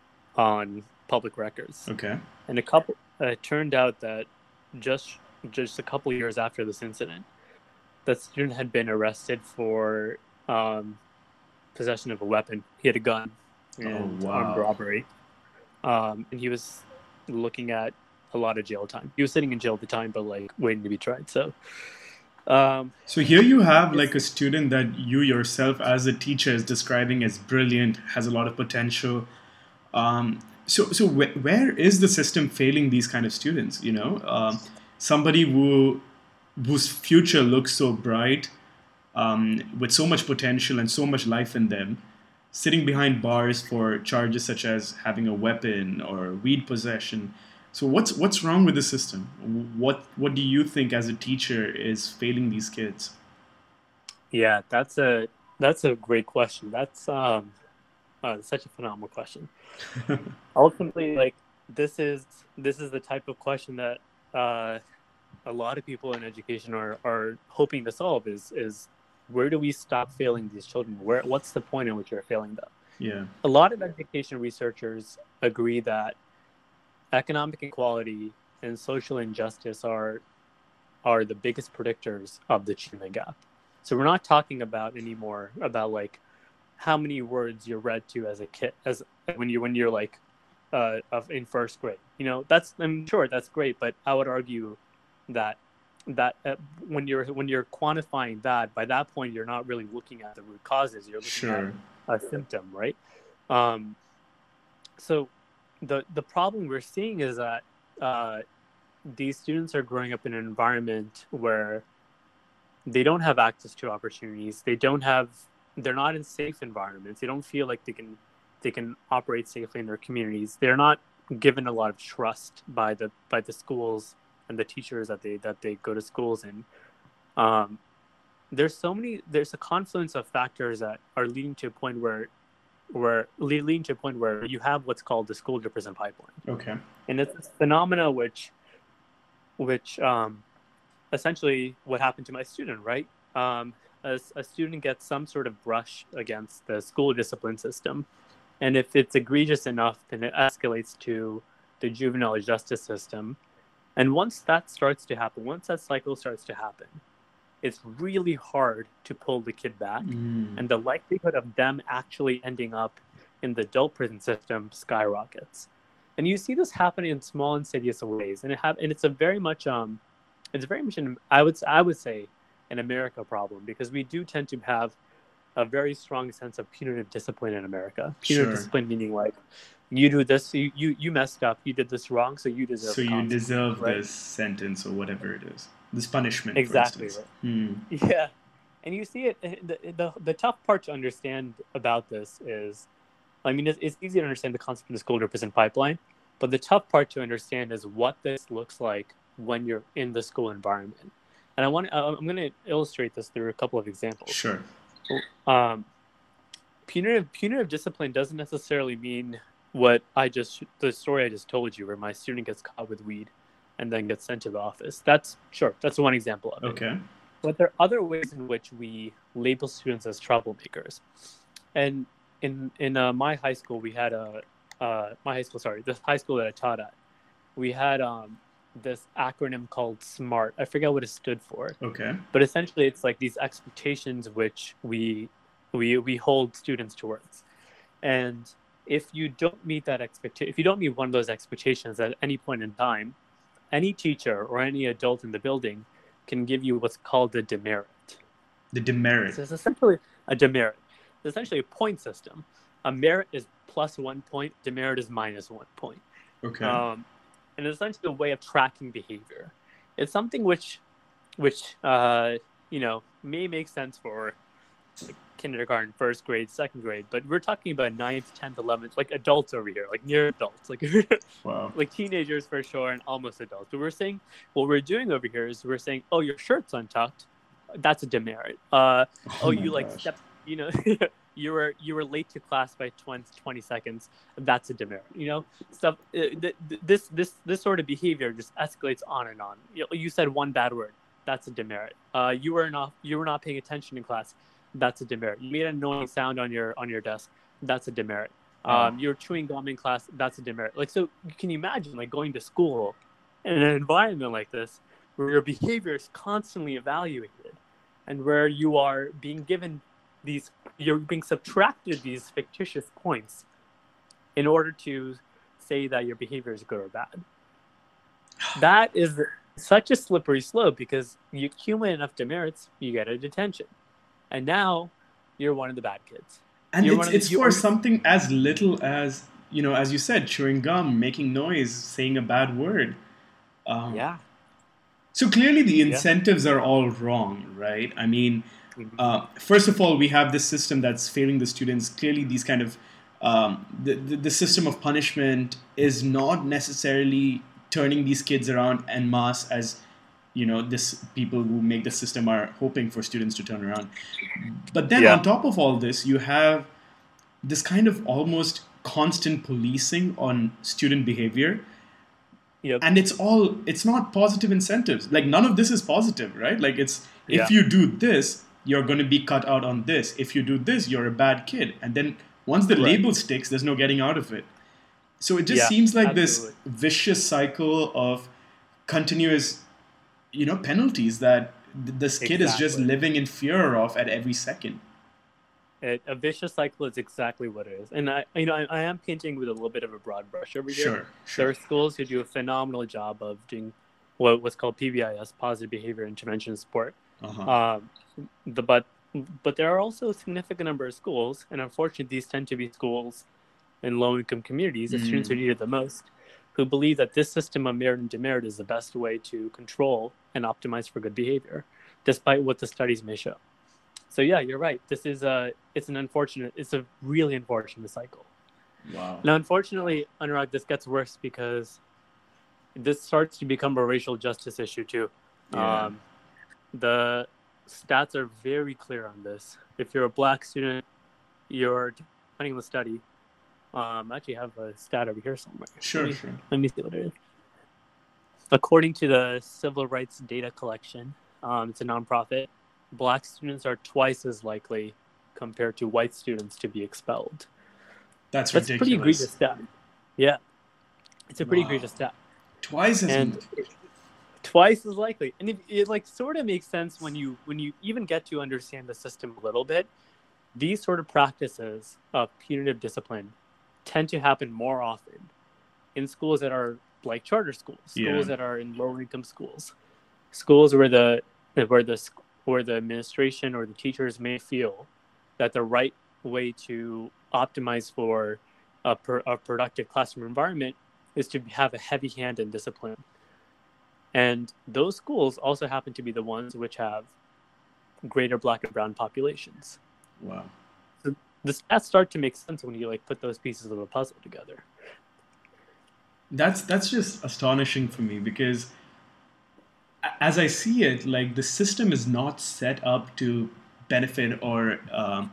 on public records. Okay. And a couple, uh, it turned out that just just a couple years after this incident, that student had been arrested for um, possession of a weapon. He had a gun and Oh, wow. armed robbery, um, and he was looking at a lot of jail time. He was sitting in jail at the time, but like waiting to be tried. So, um, So here you have like a student that you yourself as a teacher is describing as brilliant, has a lot of potential. Um, so so wh- where is the system failing these kind of students? You know, uh, somebody who whose future looks so bright, um, with so much potential and so much life in them, sitting behind bars for charges such as having a weapon or weed possession. So what's what's wrong with the system? What what do you think as a teacher is failing these kids? yeah, that's a that's a great question. That's um, uh, such a phenomenal question. Ultimately, like this is this is the type of question that uh, a lot of people in education are are hoping to solve. Is is where do we stop failing these children? Where what's the point in which you're failing them? Yeah. A lot of education researchers agree that economic inequality and social injustice are are the biggest predictors of the achievement gap. So we're not talking about anymore about like how many words you're read to as a kid, as when you when you're like uh, of in first grade. You know, that's I'm sure that's great, but I would argue that that uh, when you're when you're quantifying that, by that point you're not really looking at the root causes. You're looking Sure. at a symptom, right? Um, so the the problem we're seeing is that uh, these students are growing up in an environment where they don't have access to opportunities. They don't have. They're not in safe environments. They don't feel like they can they can operate safely in their communities. They're not given a lot of trust by the by the schools and the teachers that they that they go to schools in. Um, there's so many. There's a confluence of factors that are leading to a point where where leading to a point where you have what's called the school to prison pipeline. Okay. And it's this phenomena which which um, essentially what happened to my student, right? Um, a, a student gets some sort of brush against the school discipline system. And if it's egregious enough, then it escalates to the juvenile justice system. And once that starts to happen, once that cycle starts to happen, it's really hard to pull the kid back. Mm. And the likelihood of them actually ending up in the adult prison system skyrockets. And you see this happening in small, insidious ways. And it have, and it's a very much, um, it's very much, an, I would, I would say, an America problem, because we do tend to have a very strong sense of punitive discipline in America. Punitive Sure. discipline meaning like, you do this, you, you, you messed up, you did this wrong, so you deserve So the you consequence, deserve right? this sentence or whatever it is. This punishment, Exactly, for instance. Hmm. Yeah. And you see it, the, the, the tough part to understand about this is, I mean, it's, it's easy to understand the concept of the school to prison pipeline, but the tough part to understand is what this looks like when you're in the school environment. And I want I'm going to illustrate this through a couple of examples. Sure. Um, punitive punitive discipline doesn't necessarily mean what I just the story I just told you, where my student gets caught with weed and then gets sent to the office. That's sure. That's one example of it. Okay. But there are other ways in which we label students as troublemakers. And in in uh, my high school, we had a uh, my high school. Sorry, the high school that I taught at, we had um, this acronym called SMART. I forget what it stood for. Okay. But essentially, it's like these expectations which we we we hold students towards. And if you don't meet that expectation, if you don't meet one of those expectations at any point in time, any teacher or any adult in the building can give you what's called a demerit. The demerit. So it's essentially a demerit. It's essentially a point system. A merit is plus one point. Demerit is minus one point. Okay. Um, and it's essentially a way of tracking behavior. It's something which, which uh, you know, may make sense for like, kindergarten, first grade, second grade, but we're talking about ninth, tenth, eleventh, like adults over here, like near adults, like Wow. like teenagers for sure, and almost adults. But we're saying what we're doing over here is we're saying, oh, your shirt's untucked. That's a demerit. Uh, Oh oh, my you like gosh. step, you know, you were you were late to class by twenty, twenty seconds. That's a demerit. You know, stuff. Uh, th- th- this this this sort of behavior just escalates on and on. You, know, you said one bad word. That's a demerit. Uh, you were not you were not paying attention in class. That's a demerit. You made an annoying sound on your on your desk. That's a demerit. Wow. Um, you're chewing gum in class. That's a demerit. Like, so can you imagine like going to school in an environment like this where your behavior is constantly evaluated and where you are being given these, you're being subtracted these fictitious points in order to say that your behavior is good or bad. That is such a slippery slope because you accumulate enough demerits, you get a detention. And now you're one of the bad kids. And You're it's one of the, it's you, for something as little as, you know, as you said, chewing gum, making noise, saying a bad word. Um, yeah. So clearly the Yeah. incentives are all wrong, right? I mean, Mhm. uh, first of all, we have this system that's failing the students. Clearly, these kind of um, the, the the system of punishment is not necessarily turning these kids around en masse as, you know, this people who make the system are hoping for students to turn around. But then Yeah. on top of all this, you have this kind of almost constant policing on student behavior. Yep. And it's all, it's not positive incentives. Like, none of this is positive, right? Like, it's, Yeah. if you do this, you're going to be cut out on this. If you do this, you're a bad kid. And then once the Right. label sticks, there's no getting out of it. So it just Yeah, seems like absolutely. this vicious cycle of continuous, you know, penalties that th- this kid is just Exactly. living in fear of at every second. It, a vicious cycle is exactly what it is. And I, you know, I, I am painting with a little bit of a broad brush over here. Sure, There sure. are schools who do a phenomenal job of doing what what's called P B I S, positive behavior intervention support. Uh-huh. Um, the but but there are also a significant number of schools, and unfortunately, these tend to be schools in low-income communities, the students who need it the most, who believe that this system of merit and demerit is the best way to control and optimize for good behavior, despite what the studies may show. So yeah, you're right. This is a it's an unfortunate, it's a really unfortunate cycle. Wow. Now, unfortunately, Anurag, this gets worse because this starts to become a racial justice issue too. Yeah. Um, the stats are very clear on this. If you're a black student, you're, depending on the study, um, I actually have a stat over here somewhere. Sure, let me, sure. Let me see what it is. According to the Civil Rights Data Collection, um, it's a nonprofit, black students are twice as likely compared to white students to be expelled. That's That's a ridiculous. pretty egregious stat. Yeah. It's a pretty Wow. egregious stat. Twice as And much. twice as likely. And it, it like sort of makes sense when you when you even get to understand the system a little bit. These sort of practices of punitive discipline tend to happen more often in schools that are like charter schools, schools Yeah. that are in lower income schools, schools where the where the where the administration or the teachers may feel that the right way to optimize for a, per, a productive classroom environment is to have a heavy hand in discipline. And those schools also happen to be the ones which have greater black and brown populations. Wow. So the stats start to make sense when you like put those pieces of a puzzle together. That's that's just astonishing for me because a- as I see it, like the system is not set up to benefit or um,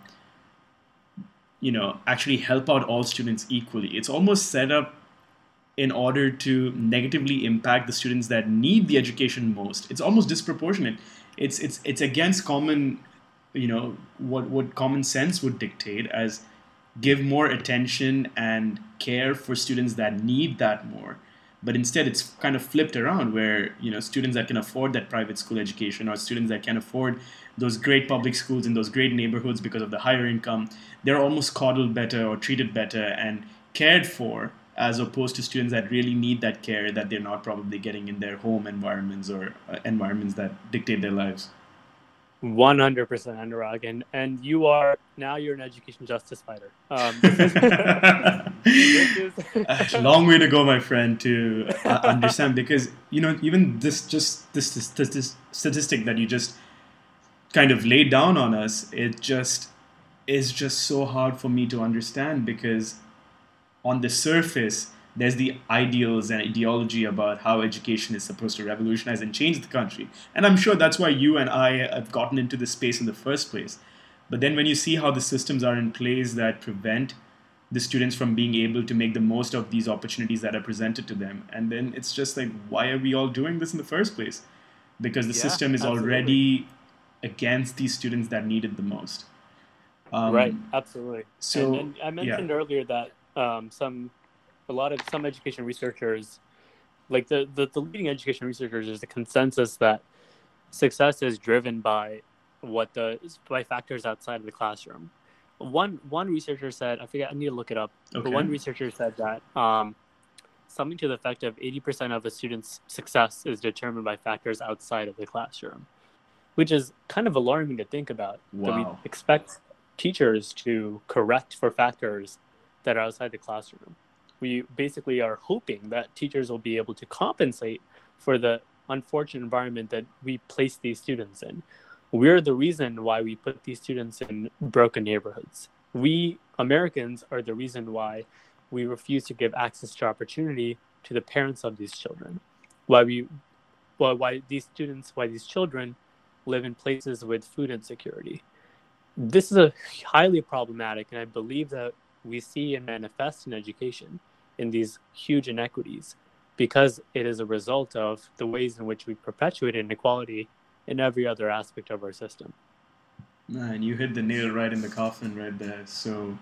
you know actually help out all students equally. It's almost set up in order to negatively impact the students that need the education most. It's almost disproportionate. It's it's it's against common, you know, what what common sense would dictate as give more attention and care for students that need that more. But instead, it's kind of flipped around where, you know, students that can afford that private school education or students that can afford those great public schools in those great neighborhoods because of the higher income, they're almost coddled better or treated better and cared for, as opposed to students that really need that care that they're not probably getting in their home environments or uh, environments that dictate their lives. one hundred percent Anurag, and and you are now you're an education justice fighter. Um, this is, this is A long way to go, my friend, to uh, understand because, you know, even this just this, this, this this statistic that you just kind of laid down on us, it just is just so hard for me to understand because on the surface there's the ideals and ideology about how education is supposed to revolutionize and change the country. And I'm sure that's why you and I have gotten into this space in the first place. But then when you see how the systems are in place that prevent the students from being able to make the most of these opportunities that are presented to them, and then it's just like, why are we all doing this in the first place? Because the Yeah, system is absolutely. already against these students that need it the most. Um, Right, absolutely. So, And and I yeah. mentioned earlier that um, some a lot of some education researchers, like the, the, the leading education researchers, there's a consensus that success is driven by what the by factors outside of the classroom. One one researcher said, I forget, I need to look it up. But Okay. one researcher said that um, something to the effect of eighty percent of a student's success is determined by factors outside of the classroom, which is kind of alarming to think about. That we Wow. expect teachers to correct for factors that are outside the classroom. We basically are hoping that teachers will be able to compensate for the unfortunate environment that we place these students in. We're the reason why we put these students in broken neighborhoods. We Americans are the reason why we refuse to give access to opportunity to the parents of these children. Why we, why, why these students, why these children live in places with food insecurity. This is a highly problematic, and I believe that we see and manifest in education in these huge inequities because it is a result of the ways in which we perpetuate inequality in every other aspect of our system. Man, you hit the nail right in the coffin right there. So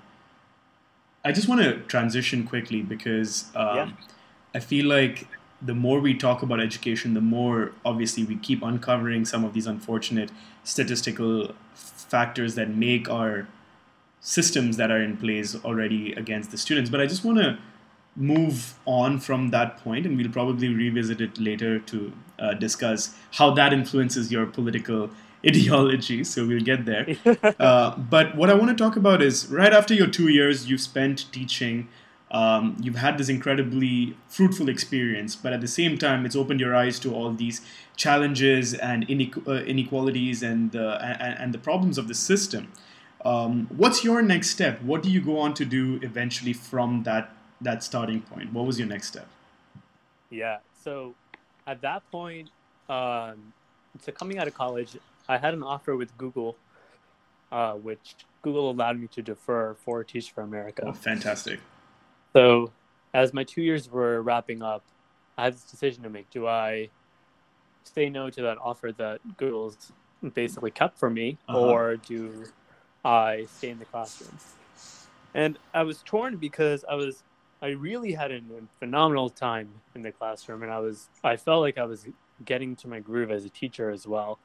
I just want to transition quickly because um, Yeah. I feel like the more we talk about education, the more obviously we keep uncovering some of these unfortunate statistical factors that make our systems that are in place already against the students. But I just want to move on from that point, and we'll probably revisit it later to uh, discuss how that influences your political ideology. So we'll get there. Uh, but what I want to talk about is right after your two years you've spent teaching, um, you've had this incredibly fruitful experience, but at the same time, it's opened your eyes to all these challenges and inequ- uh, inequalities and, uh, and, and the problems of the system. Um, what's your next step? What do you go on to do eventually from that that starting point? What was your next step? Yeah. So at that point, um, so coming out of college, I had an offer with Google, uh, which Google allowed me to defer for Teach for America. Oh, fantastic. So as my two years were wrapping up, I had this decision to make. Do I say no to that offer that Google's basically kept for me, Uh-huh. or do I stay in the classroom? And I was torn because I was I really had a phenomenal time in the classroom, and I was I felt like I was getting to my groove as a teacher as well.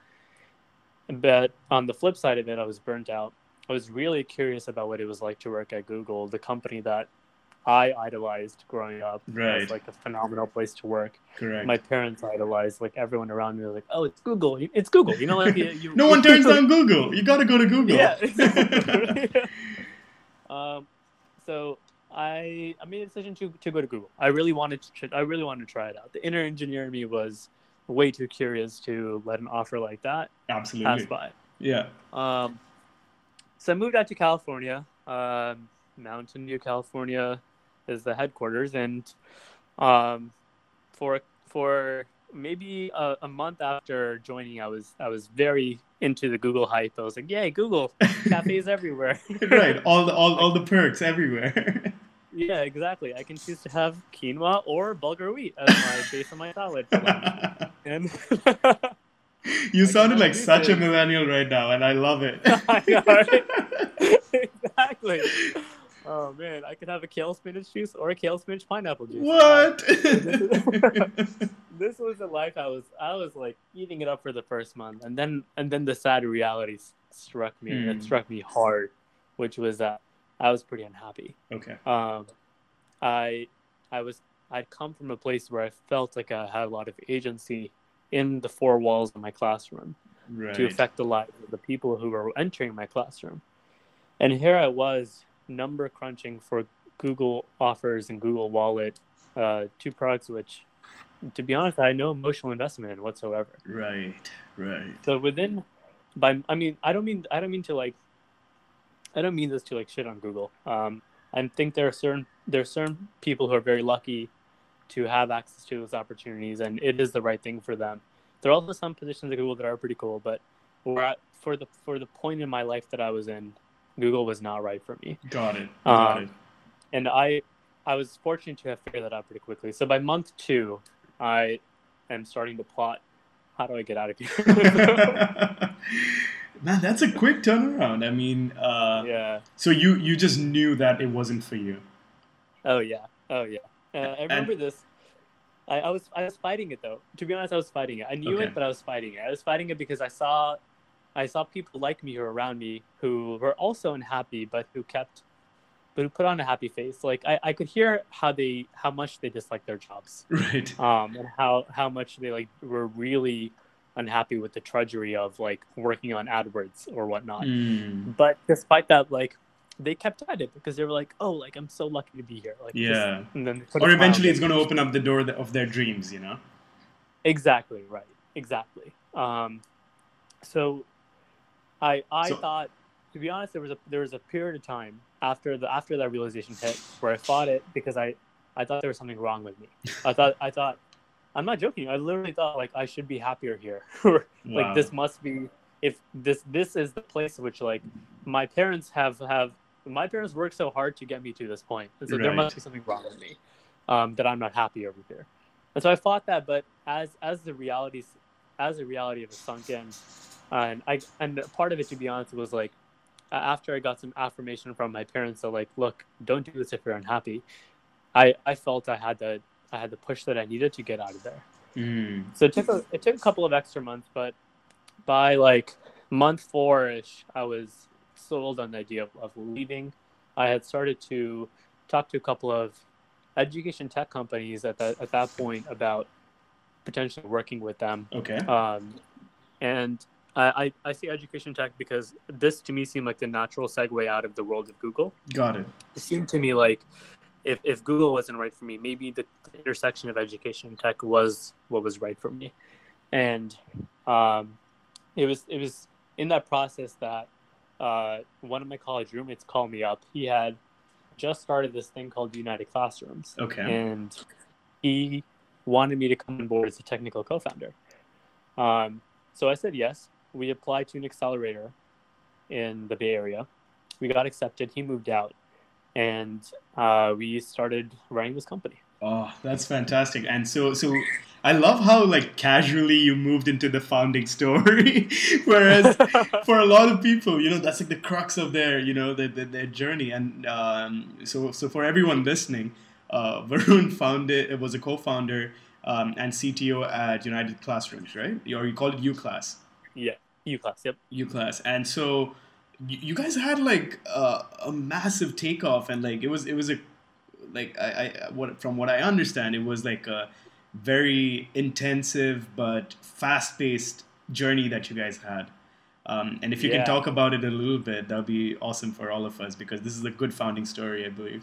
But on the flip side of it, I was burnt out. I was really curious about what it was like to work at Google, the company that I idolized growing up Right. as like a phenomenal place to work. Correct. My parents idolized, like everyone around me was like, "Oh, it's Google, it's Google." You know, like you, you No one turns down Google. You got to go to Google. Yeah, exactly. um, so I I made a decision to, to go to Google. I really wanted to I really wanted to try it out. The inner engineer in me was way too curious to let an offer like that Absolutely. pass by. Yeah. Um, so I moved out to California. Um, Mountain View, California is the headquarters, and um, for for maybe a, a month after joining, I was I was very into the Google hype. I was like, "Yay, Google! Cafes everywhere!" Right, all the all, all the perks everywhere. Yeah, exactly. I can choose to have quinoa or bulgur wheat as my base of my salad for lunch. And You I sounded can like have such a juices. millennial right now, and I love it. I know, right? Exactly. Oh man, I could have a kale spinach juice or a kale spinach pineapple juice. What? Uh, so this, is, this was the life I was. I was like eating it up for the first month, and then and then the sad reality s- struck me. Hmm. It struck me hard, which was that I was pretty unhappy. Okay. Um, I I was I'd come from a place where I felt like I had a lot of agency in the four walls of my classroom Right. to affect the lives of the people who were entering my classroom. And here I was, number crunching for Google offers and Google Wallet, uh, two products which, to be honest, I had no emotional investment in whatsoever. Right. Right. So within, by I mean, I don't mean I don't mean to like, I don't mean this to like shit on Google. Um, I think there are certain there are certain people who are very lucky to have access to those opportunities, and it is the right thing for them. There are also some positions at Google that are pretty cool, but where I, for the for the point in my life that I was in, Google was not right for me. Got it. Got Um, it. and I I was fortunate to have figured that out pretty quickly. So by month two, I am starting to plot, how do I get out of here? Man, that's a quick turnaround. I mean, uh, Yeah. so you you just knew that it wasn't for you. Oh yeah. Oh yeah. Uh, I remember And this. I, I was I was fighting it though. To be honest, I was fighting it. I knew okay, it, but I was fighting it. I was fighting it because I saw I saw people like me who were around me who were also unhappy, but who kept but who put on a happy face. Like I, I could hear how they how much they disliked their jobs. right. Um and how, how much they like were really unhappy with the drudgery of like working on AdWords or whatnot. Mm, But despite that, like they kept at it because they were like, oh, like I'm so lucky to be here. Like this, yeah. and then they put a Or smile on eventually, their it's going to face. open up the door th- of their dreams. You know. Exactly right. Exactly. Um, so I I So thought, to be honest, there was a there was a period of time after the after that realization hit where I fought it because I I thought there was something wrong with me. I thought I thought I'm not joking. I literally thought like I should be happier here. Or like wow. this must be if this this is the place which like my parents have have my parents worked so hard to get me to this point, and so there Right. must be something wrong with me, um, that I'm not happy over here. And so I fought that, but as as the realities as the reality of it sunk in, and I and part of it, to be honest, was like a- after I got some affirmation from my parents that like, look, don't do this if you're unhappy. I I felt I had the I had the push that I needed to get out of there. Mm, So it took a, it took a couple of extra months, but by like month four-ish, I was sold on the idea of, of leaving. I had started to talk to a couple of education tech companies at that at that point about potentially working with them. okay. Um, and I, I, I see education tech because this to me seemed like the natural segue out of the world of Google. Got it. It seemed to me like if, if Google wasn't right for me, maybe the intersection of education and tech was what was right for me. And um, it was it was in that process that uh, one of my college roommates called me up. He had just started this thing called United Classrooms, Okay. and he wanted me to come on board as a technical co-founder. Um, so I said yes. We applied to an accelerator in the Bay Area. We got accepted. He moved out, and uh, we started running this company. Oh, that's fantastic. And so, so I love how like casually you moved into the founding story, whereas for a lot of people, you know, that's like the crux of their, you know, their, their, their journey. And um, so, so for everyone listening, uh, Varun founded, it was a co-founder um, and C T O at United Classrooms, right? Or you call it UClass. Yeah, UClass. Yep. UClass. And so you, you guys had like uh, a massive takeoff, and like it was it was a like I, I what from what I understand, it was like a very intensive but fast-paced journey that you guys had. Um, and if you Yeah. can talk about it a little bit, that'd be awesome for all of us, because this is a good founding story, I believe.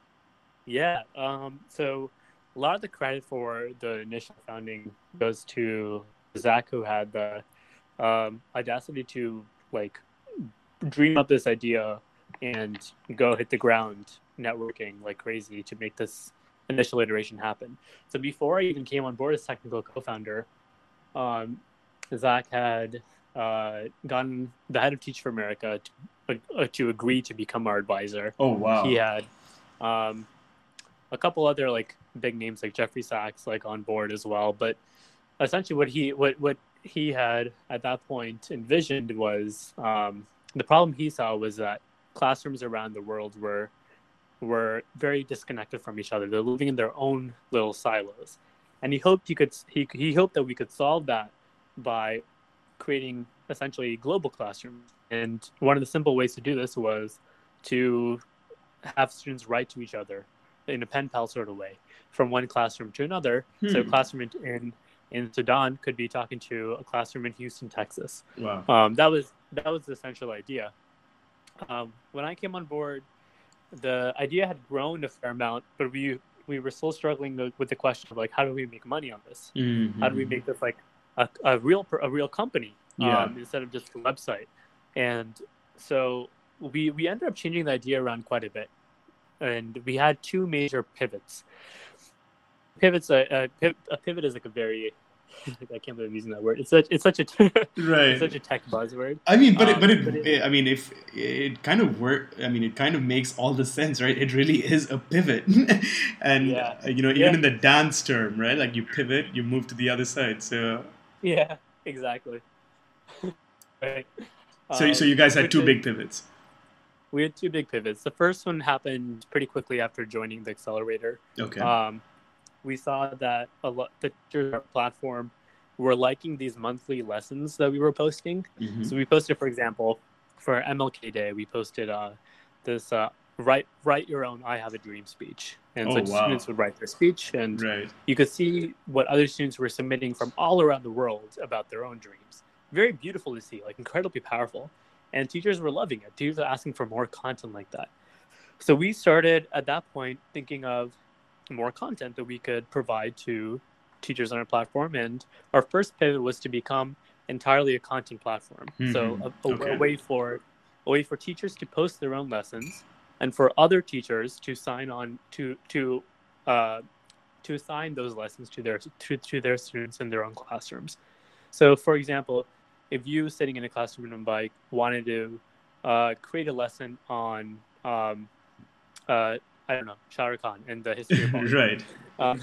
Yeah. Um, so a lot of the credit for the initial founding goes to Zach, who had the um, audacity to like dream up this idea and go hit the ground networking like crazy to make this initial iteration happen. So before I even came on board as technical co-founder, um, Zach had uh, gotten the head of Teach for America to, uh, to agree to become our advisor. Oh wow! He had um, a couple other like big names like Jeffrey Sachs like on board as well. But essentially, what he what what he had at that point envisioned was um, the problem he saw was that classrooms around the world were were very disconnected from each other. They're living in their own little silos, and he hoped he could he he hoped that we could solve that by creating essentially global classrooms. And one of the simple ways to do this was to have students write to each other in a pen pal sort of way from one classroom to another. Hmm. So a classroom in in Sudan could be talking to a classroom in Houston, Texas. Wow! Um, that was that was the essential idea. Um, when I came on board, the idea had grown a fair amount, but we we were still struggling with the question of like, how do we make money on this? Mm-hmm. How do we make this like a, a real a real company Yeah. um, instead of just a website? And so we we ended up changing the idea around quite a bit. and we had two major pivots. Pivots, a, a, piv- a pivot is like a very, I can't believe I'm using that word. It's such, it's such a, Right. it's such a tech buzzword. I mean, but it, Um, but it, but it- I mean, if it kind of work, I mean, it kind of makes all the sense, right? It really is a pivot, and Yeah. uh, you know, even Yeah. in the dance term, right? Like you pivot, you move to the other side. So, Yeah, exactly. Right. so, so Um, you guys had which two is- big pivots. We had two big pivots. The first one happened pretty quickly after joining the accelerator. Okay. Um, we saw that a lot the teachers on our platform were liking these monthly lessons that we were posting. Mhm. So we posted, for example, for M L K Day, we posted uh, this uh, write write your own "I have a dream" speech, and Oh, so wow. students would write their speech, and Right. you could see what other students were submitting from all around the world about their own dreams. Very beautiful to see, like incredibly powerful. And teachers were loving it. Teachers were asking for more content like that. So we started at that point thinking of more content that we could provide to teachers on our platform. And our first pivot was to become entirely a content platform. Mhm. So a, a, Okay. a way for a way for teachers to post their own lessons, and for other teachers to sign on to to uh, to assign those lessons to their to, to their students in their own classrooms. So, for example, if you sitting in a classroom in Mumbai wanted to uh, create a lesson on um, uh, I don't know, Shah Rukh Khan and the history of Bollywood, Right. um,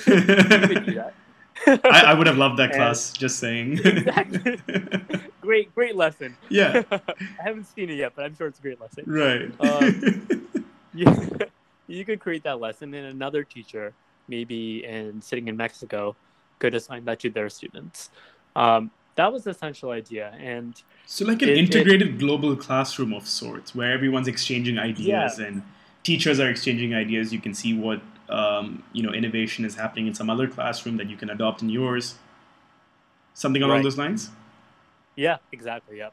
you could do that. I, I would have loved that And- class. Just saying. Exactly. Great, great lesson. Yeah. I haven't seen it yet, but I'm sure it's a great lesson. Right. Um, you, you could create that lesson, and another teacher, maybe in sitting in Mexico, could assign that to their students. Um, that was the essential idea, and So like an It- it- integrated global classroom of sorts, where everyone's exchanging ideas and teachers are exchanging ideas. You can see what um, you know innovation is happening in some other classroom that you can adopt in yours. Something along Right. those lines. yeah, exactly, yep.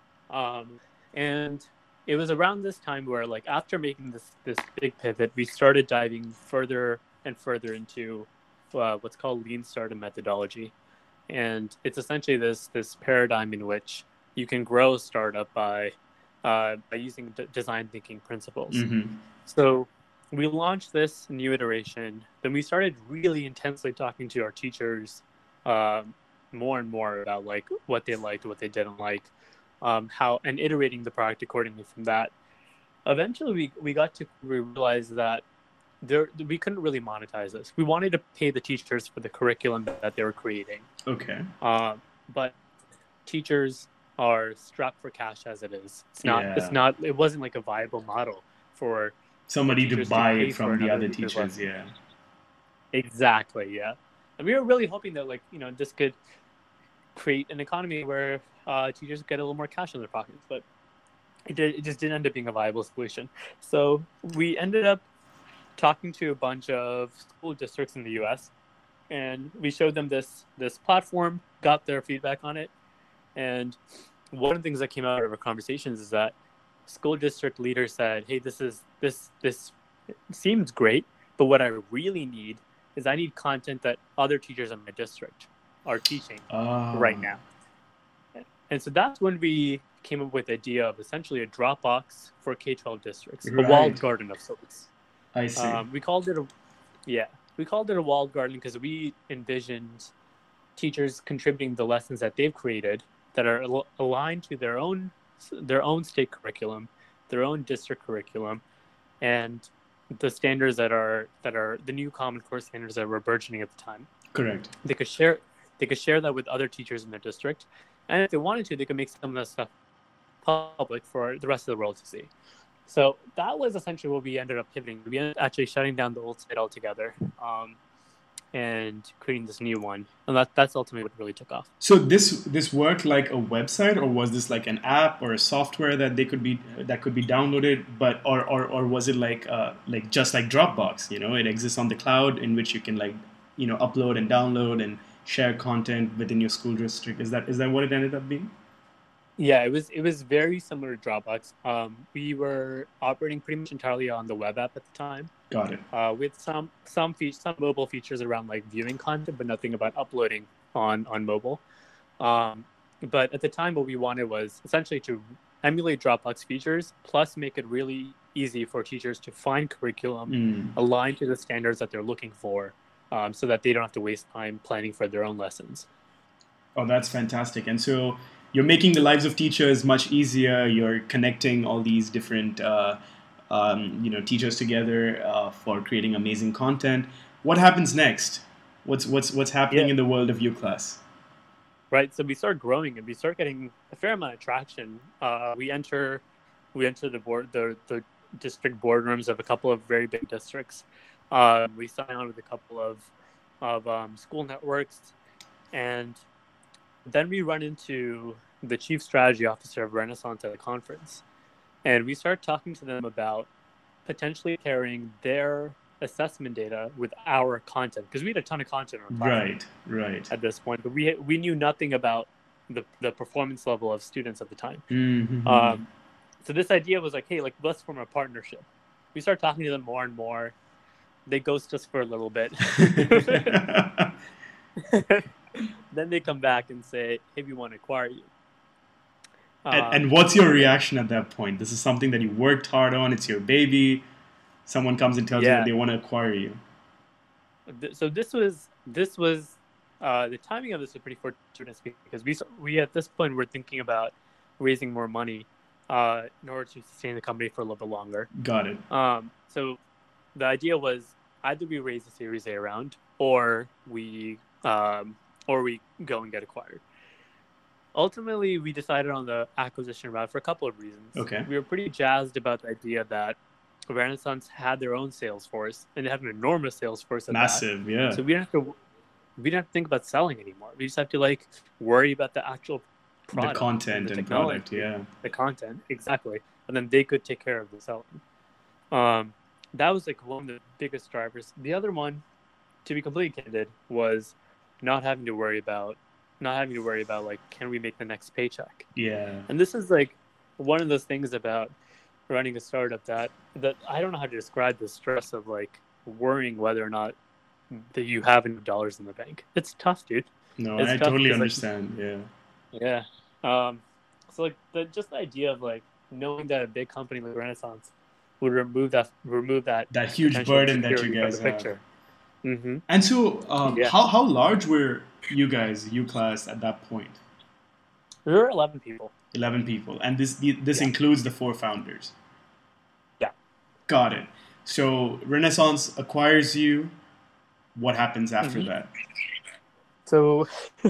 Um, and it was around this time where, like, after making this this big pivot, we started diving further and further into uh, what's called lean startup methodology, and it's essentially this this paradigm in which you can grow a startup by uh, by using d- design thinking principles. Mm-hmm. So we launched this new iteration. Then we started really intensely talking to our teachers um, more and more about like what they liked, what they didn't like, um, how, and iterating the product accordingly from that. Eventually, we, we got to we realized that there we couldn't really monetize this. We wanted to pay the teachers for the curriculum that they were creating, Okay. uh, but teachers are strapped for cash as it is. It's not. Yeah. It's not. It wasn't like a viable model for Somebody to teachers to buy pay it for from the another other teacher's teachers. lesson. Yeah. Exactly, yeah. And we were really hoping that, like, you know, this could create an economy where uh, teachers get a little more cash in their pockets, but it, did, it just didn't end up being a viable solution. So we ended up talking to a bunch of school districts in the U S, and we showed them this this platform, got their feedback on it, and one of the things that came out of our conversations is that school district leaders said, "Hey, this is this this seems great, but what I really need is I need content that other teachers in my district are teaching Ah. right now." And so that's when we came up with the idea of essentially a Dropbox for K twelve districts, Right. a walled garden of sorts. I see. Um, we called it a, yeah, we called it a walled garden because we envisioned teachers contributing the lessons that they've created that are al- aligned to their own their own state curriculum, their own district curriculum, and the standards that are that are the new Common Core standards that were burgeoning at the time. Correct. They could share they could share that with other teachers in their district, and if they wanted to, they could make some of that stuff public for the rest of the world to see. So that was essentially what we ended up pivoting. We ended up actually shutting down the old site altogether, um, and creating this new one, and that that's ultimately what really took off. So this this worked like a website, or was this like an app or a software that they could be that could be downloaded? But or or, or was it like uh, like just like Dropbox? You know, it exists on the cloud in which you can like you know upload and download and share content within your school district. Is that is that what it ended up being? Yeah, it was it was very similar to Dropbox. Um, we were operating pretty much entirely on the web app at the time, Got it. uh, with some some fe- some mobile features around like viewing content, but nothing about uploading on on mobile. Um, but at the time, what we wanted was essentially to emulate Dropbox features, plus make it really easy for teachers to find curriculum Mm. aligned to the standards that they're looking for, um, so that they don't have to waste time planning for their own lessons. Oh, that's fantastic. And so you're making the lives of teachers much easier. You're connecting all these different, uh, um, you know, teachers together uh, for creating amazing content. What happens next? What's what's what's happening Yeah. in the world of UClass? Right. So we start growing and we start getting a fair amount of traction. Uh, we enter, we enter the board, the the district boardrooms of a couple of very big districts. Uh, we sign on with a couple of of um, school networks, and then we run into the chief strategy officer of Renaissance at a conference, and we start talking to them about potentially pairing their assessment data with our content, because we had a ton of content on our platform Right, right. at this point, but we we knew nothing about the the performance level of students at the time. Mm-hmm. Um, so this idea was like, hey, like let's form a partnership. We start talking to them more and more. They ghost us for a little bit. Then they come back and say, hey, we want to acquire you. Um, and, and what's your reaction at that point? This is something that you worked hard on. It's your baby. Someone comes and tells you Yeah. that they want to acquire you. th- so this was this was uh, the timing of this was pretty fortuitous, because we we at this point were thinking about raising more money uh, in order to sustain the company for a little bit longer. Got it. Um, so the idea was either we raise the Series A round, or we um, or we go and get acquired. Ultimately, we decided on the acquisition route for a couple of reasons. Okay. We were pretty jazzed about the idea that Renaissance had their own sales force, and they had an enormous sales force at that. Massive, yeah. So we didn't have to we didn't have to think about selling anymore. We just have to like worry about the actual product, the content the and technology, product, yeah. the content, exactly, and then they could take care of the selling. Um, that was like one of the biggest drivers. The other one, to be completely candid, was not having to worry about not having to worry about like, can we make the next paycheck? Yeah. And this is like one of those things about running a startup that that I don't know how to describe the stress of like worrying whether or not that you have enough dollars in the bank. It's tough, dude. No, It's I tough totally because, like, understand, yeah. Yeah. Um, so like the just the idea of like knowing that a big company like Renaissance would remove that remove that That huge potential burden that you insecurity from guys the have. picture. Mm-hmm. And so, um, Yeah. how, how large were you guys, UClass, at that point? There were eleven people. eleven people. And this this Yeah. includes the four founders. Yeah. Got it. So, Renaissance acquires you. What happens after Mhm. that? So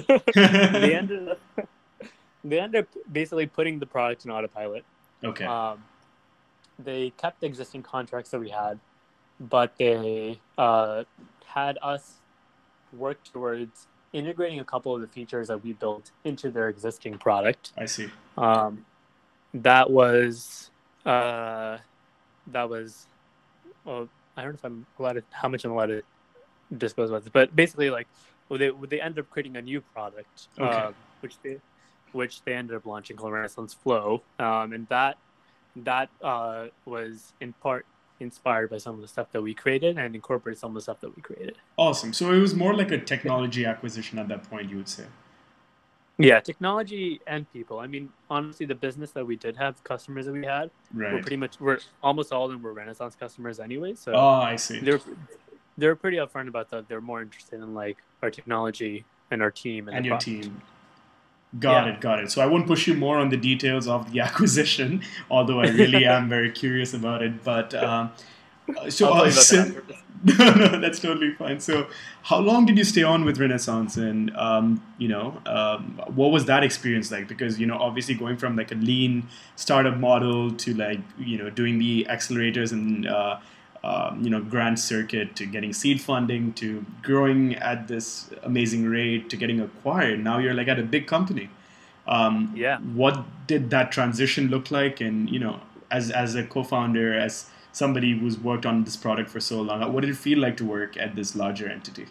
they ended up they ended up basically putting the product in autopilot. Okay. Um, they kept the existing contracts that we had, but they uh, had us work towards integrating a couple of the features that we built into their existing product. I see. Um, that was uh, that was well, I don't know if I'm allowed to, how much I'm allowed to disclose about this, but basically, like, well, they they ended up creating a new product, Okay. uh, which they which they ended up launching called Renaissance Flow, um, and that that uh, was in part inspired by some of the stuff that we created and incorporated some of the stuff that we created. Awesome. So, it was more like a technology acquisition at that point, you would say. Yeah, technology and people. I mean, honestly, the business that we did have, customers that we had, were Right. pretty much were almost all of them were Renaissance customers anyway. So Oh, I see. they're they're pretty upfront about that. They're more interested in like our technology and our team and, And the your product. team. Got Yeah. it, got it. So I won't push you more on the details of the acquisition, although I really am very curious about it. But um, so, I'll tell uh, you about so- that after this. no, no, that's totally fine. So, how long did you stay on with Renaissance, and um, you know, um, what was that experience like? Because you know, obviously, going from like a lean startup model to like you know doing the accelerators and uh, um, you know grant circuit to getting seed funding to growing at this amazing rate to getting acquired. Now you're like at a big company. Um, Yeah. What did that transition look like? And you know, as as a co-founder, as somebody who's worked on this product for so long, what did it feel like to work at this larger entity?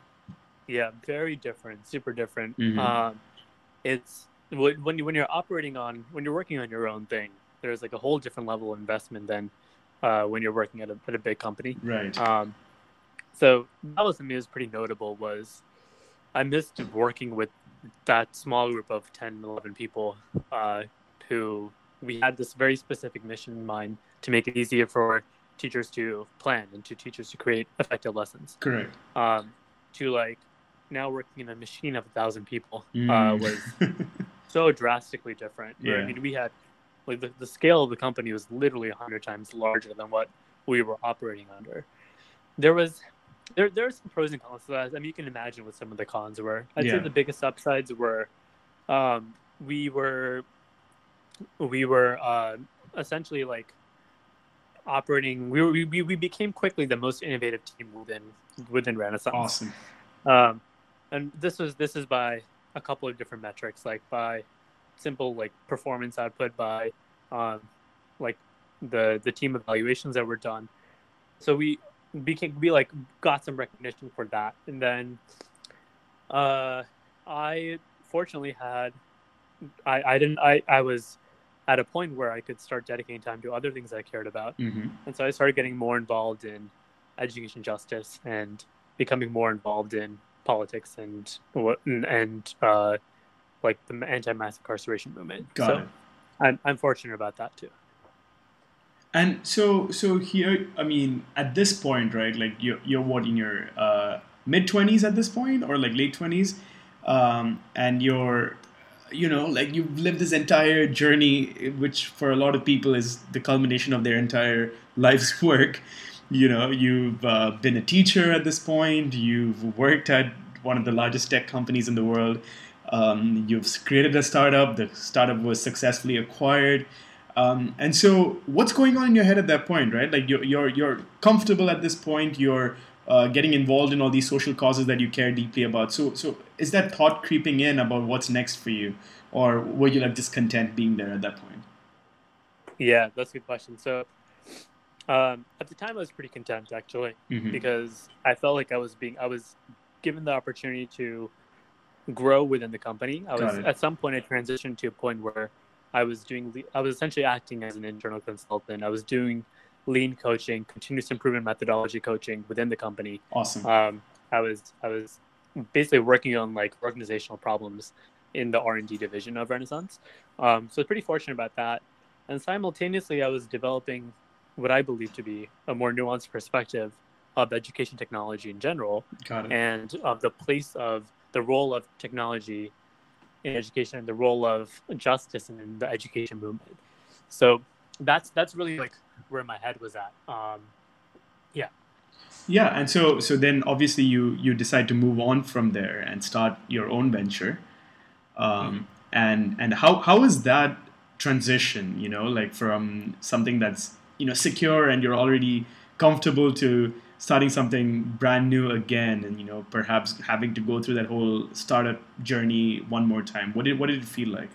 Yeah, very different, super different. Mhm. Um, it's when when you when you're operating on when you're working on your own thing, there's like a whole different level of investment than uh, when you're working at a at a big company. Right. Um, so that was something that was pretty notable. Was I missed working with that small group of ten, eleven people uh, who we had this very specific mission in mind to make it easier for teachers to plan and to teachers to create effective lessons. Correct. Um, to like now working in a machine of a thousand people Mm. uh, was so drastically different. Yeah. I mean, we had like the, the scale of the company was literally a hundred times larger than what we were operating under. There was there there are some pros and cons to that. I mean, you can imagine what some of the cons were. I'd Yeah. say the biggest upsides were um, we were we were uh, essentially like operating. We, were, we we became quickly the most innovative team within within Renaissance. Awesome. Um, and this was this is by a couple of different metrics, like by simple like performance output, by um, like the the team evaluations that were done. So we became we like got some recognition for that, and then uh, I fortunately had I I didn't I I was at a point where I could start dedicating time to other things I cared about. Mm-hmm. And so I started getting more involved in education justice and becoming more involved in politics and what and, and uh, like the anti-mass incarceration movement. Got so it. I'm I'm fortunate about that too. And so, so here, I mean, at this point, right? Like you're, you're what in your uh, mid twenties at this point, or like late twenties, um, and you're, you know, like you've lived this entire journey, which for a lot of people is the culmination of their entire life's work. You know, you've uh, been a teacher at this point. You've worked at one of the largest tech companies in the world. Um, you've created a startup. The startup was successfully acquired. Um, and so, what's going on in your head at that point, right? Like you're you're you're comfortable at this point. You're uh, getting involved in all these social causes that you care deeply about. So, so is that thought creeping in about what's next for you, or were you like discontent being there at that point? Yeah, that's a good question. So, um, at the time, I was pretty content actually, Mm-hmm. because I felt like I was being I was given the opportunity to grow within the company. I Got was it. at some point I transitioned to a point where I was doing I was essentially acting as an internal consultant. I was doing lean coaching, continuous improvement methodology coaching within the company. Awesome. Um, I was I was basically working on like organizational problems in the R and D division of Renaissance. Um, so I was pretty fortunate about that. And simultaneously, I was developing what I believe to be a more nuanced perspective of education technology in general, Got it. and of the place of the role of technology in education and the role of justice in the education movement. So that's that's really like where my head was at. Um, yeah. Yeah, and so so then obviously you you decide to move on from there and start your own venture. Um, and and how how is that transition? You know, like from something that's you know secure and you're already comfortable to starting something brand new again, and you know perhaps having to go through that whole startup journey one more time. What did what did it feel like?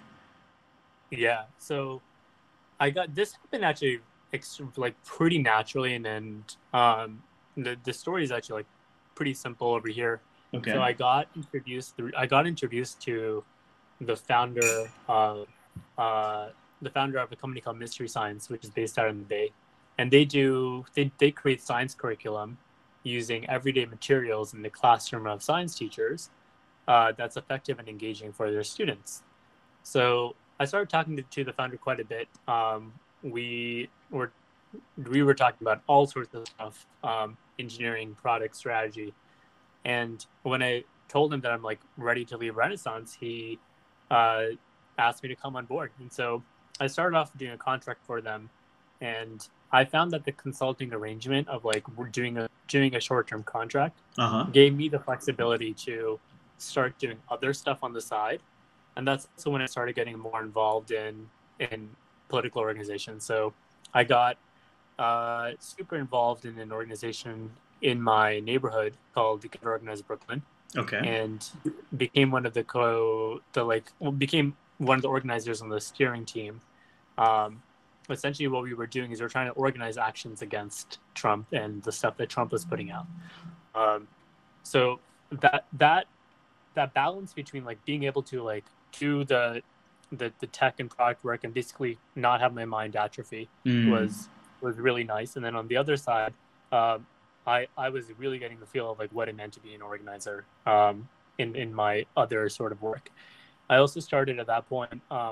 Yeah. So I got this happened actually ex- like pretty naturally, and then um, the the story is actually like pretty simple over here. Okay. So I got introduced. Through, I got introduced to the founder of uh, the founder of a company called Mystery Science, which is based out in the Bay, and they do they they create science curriculum using everyday materials in the classroom of science teachers uh, that's effective and engaging for their students. So I started talking to, to the founder quite a bit. Um, we were we were talking about all sorts of stuff, um, engineering, product strategy, and when I told him that I'm like ready to leave Renaissance, he uh, asked me to come on board. And so I started off doing a contract for them, and I found that the consulting arrangement of like we're doing a doing a short term contract Uh-huh. gave me the flexibility to start doing other stuff on the side. And that's also when I started getting more involved in in political organizations. So I got uh, super involved in an organization in my neighborhood called the Get Organized Brooklyn, Okay. and became one of the co the like well, became one of the organizers on the steering team. Um, essentially, what we were doing is we we're trying to organize actions against Trump and the stuff that Trump was putting out. Um, so that that that balance between like being able to like do the the, the tech and product work and basically not have my mind atrophy Mm. was was really nice. And then on the other side, um, I I was really getting the feel of like what it meant to be an organizer um, in in my other sort of work. I also started at that point um,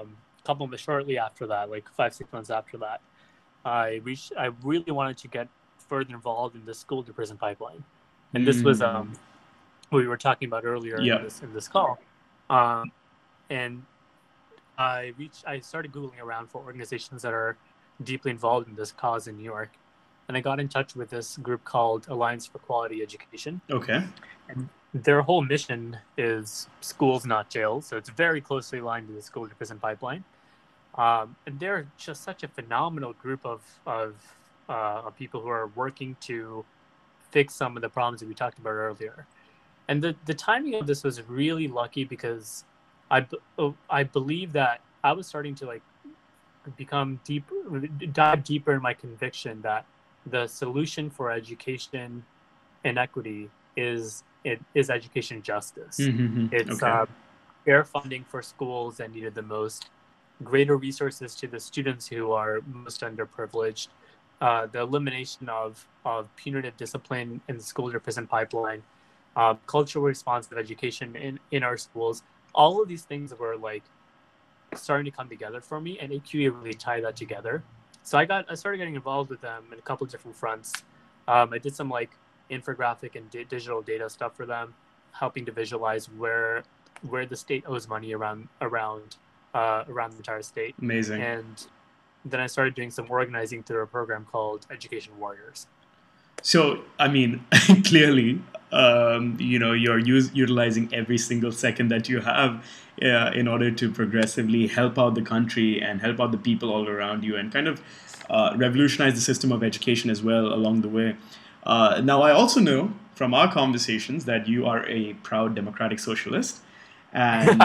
couple of shortly after that, like five six months after that, I reached. I really wanted to get further involved in the school to prison pipeline, and this was um what we were talking about earlier Yeah. in this in this call, um, and I reached. I started googling around for organizations that are deeply involved in this cause in New York, and I got in touch with this group called Alliance for Quality Education. Okay. And their whole mission is schools, not jails. So it's very closely aligned to the school to prison pipeline. Um, and they're just such a phenomenal group of of, uh, of people who are working to fix some of the problems that we talked about earlier. And the, the timing of this was really lucky because I, I believe that I was starting to like become deeper, dive deeper in my conviction that the solution for education inequity is it is education justice. Mm-hmm. It's Okay. uh, fair funding for schools that needed the most, greater resources to the students who are most underprivileged, uh, the elimination of, of punitive discipline in the school to prison pipeline, uh, cultural responsive education in, in our schools. All of these things were like starting to come together for me, and A Q A really tied that together. So I got I started getting involved with them in a couple of different fronts. Um, I did some like infographic and di- digital data stuff for them, helping to visualize where where the state owes money around around uh, around the entire state. Amazing. And then I started doing some organizing through a program called Education Warriors. So, I mean, clearly, um, you know, you're use, utilizing every single second that you have uh, in order to progressively help out the country and help out the people all around you and kind of uh, revolutionize the system of education as well along the way. Uh, now, I also know from our conversations that you are a proud democratic socialist. And,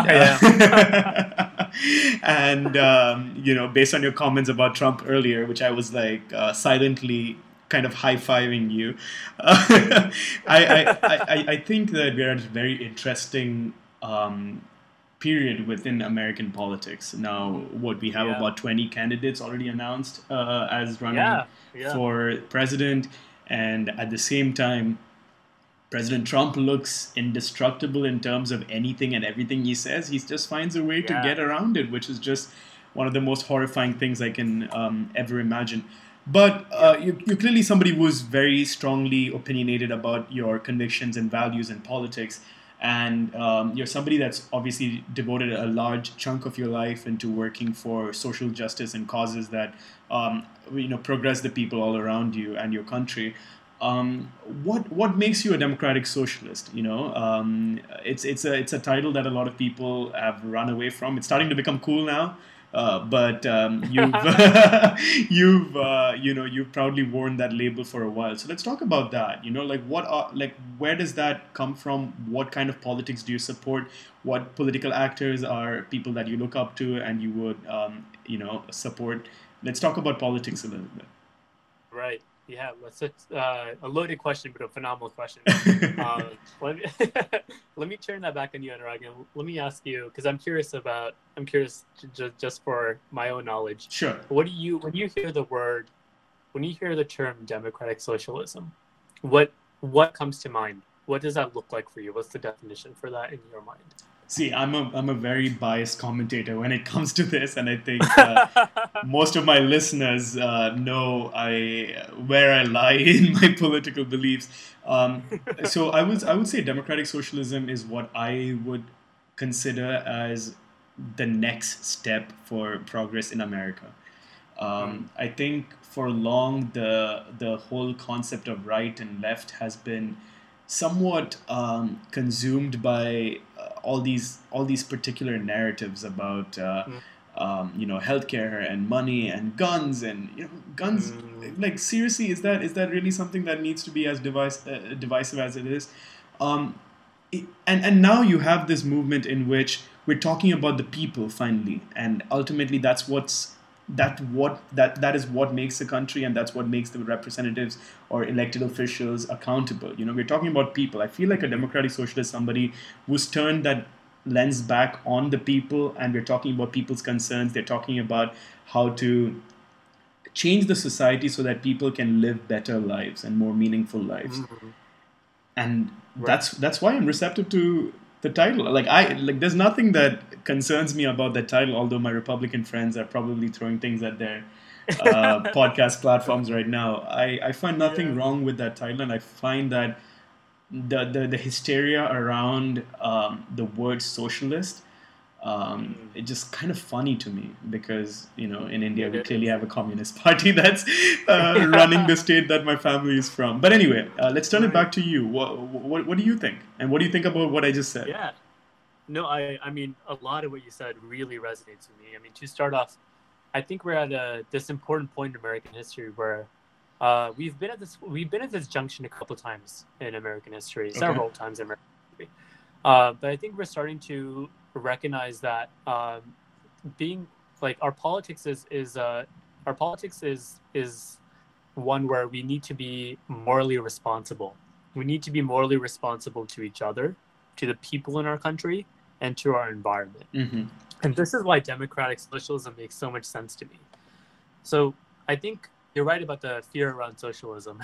uh, and um, you know, based on your comments about Trump earlier, which I was like uh, silently kind of high-fiving you, uh, I, I, I, I think that we're at a very interesting um, period within American politics. Now, what we have Yeah. about twenty candidates already announced uh, as running Yeah, yeah. for president, and at the same time, President Trump looks indestructible in terms of anything and everything he says. He just finds a way to Yeah. get around it, which is just one of the most horrifying things I can um, ever imagine. But uh, you, you're clearly somebody who's very strongly opinionated about your convictions and values in politics. And um, you're somebody that's obviously devoted a large chunk of your life into working for social justice and causes that um, you know progress the people all around you and your country. Um, what what makes you a democratic socialist? You know, um, it's it's a it's a title that a lot of people have run away from. It's starting to become cool now, uh, but um, you've you've uh, you know you've proudly worn that label for a while. So let's talk about that. You know, like what are like where does that come from? What kind of politics do you support? What political actors are people that you look up to and you would um, you know support? Let's talk about politics a little bit. Right. Yeah, that's a, uh, a loaded question, but a phenomenal question. um, let, me, let me turn that back on you, Anurag, and let me ask you, because I'm curious about, I'm curious j- just for my own knowledge. Sure. What do you, when you hear the word, when you hear the term democratic socialism, what what comes to mind? What does that look like for you? What's the definition for that in your mind? See, I'm a I'm a very biased commentator when it comes to this, and I think uh, most of my listeners uh, know I where I lie in my political beliefs. Um, so I was I would say democratic socialism is what I would consider as the next step for progress in America. Um, I think for long the the whole concept of right and left has been somewhat um, consumed by uh, all these all these particular narratives about uh, Mm. um, you know healthcare and money and guns and you know guns. Mm. Like seriously, is that is that really something that needs to be as device, uh, divisive as it is? Um, it, and and now you have this movement in which we're talking about the people finally, and ultimately that's what's that what that that is what makes the country, and that's what makes the representatives or elected officials accountable. You know, we're talking about people. I feel like a democratic socialist, somebody who's turned that lens back on the people, and we're talking about people's concerns. They're talking about how to change the society so that people can live better lives and more meaningful lives. Mhm. And Right. that's that's why I'm receptive to the title. Like I like, there's nothing that concerns me about that title. Although my Republican friends are probably throwing things at their uh, podcast platforms right now. I, I find nothing Yeah. wrong with that title, and I find that the the, the hysteria around um, the word socialist. Um, Mm. it's just kind of funny to me because, you know, in India, It we clearly is. have a communist party that's uh, running the state that my family is from. But anyway, uh, let's turn it back Right. to you. What, what, what do you think? And what do you think about what I just said? Yeah. No, I, I mean, a lot of what you said really resonates with me. I mean, to start off, I think we're at a, this important point in American history where uh, we've been at this we've been at this junction a couple times in American history, Okay. several times in American history. Uh, but I think we're starting to recognize that um, being like our politics is is uh, our politics is is one where we need to be morally responsible. We need to be morally responsible to each other, to the people in our country, and to our environment. Mm-hmm. And this is why democratic socialism makes so much sense to me. So I think you're right about the fear around socialism.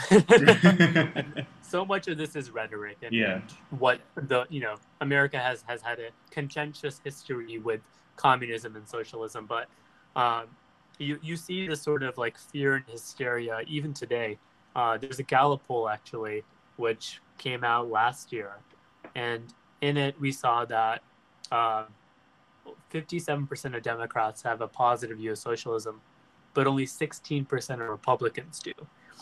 And so much of this is rhetoric, and, Yeah. and what the you know America has has had a contentious history with communism and socialism, but um, you you see this sort of like fear and hysteria even today. Uh, there's a Gallup poll actually which came out last year, and in it we saw that uh, fifty-seven percent of Democrats have a positive view of socialism, but only sixteen percent of Republicans do.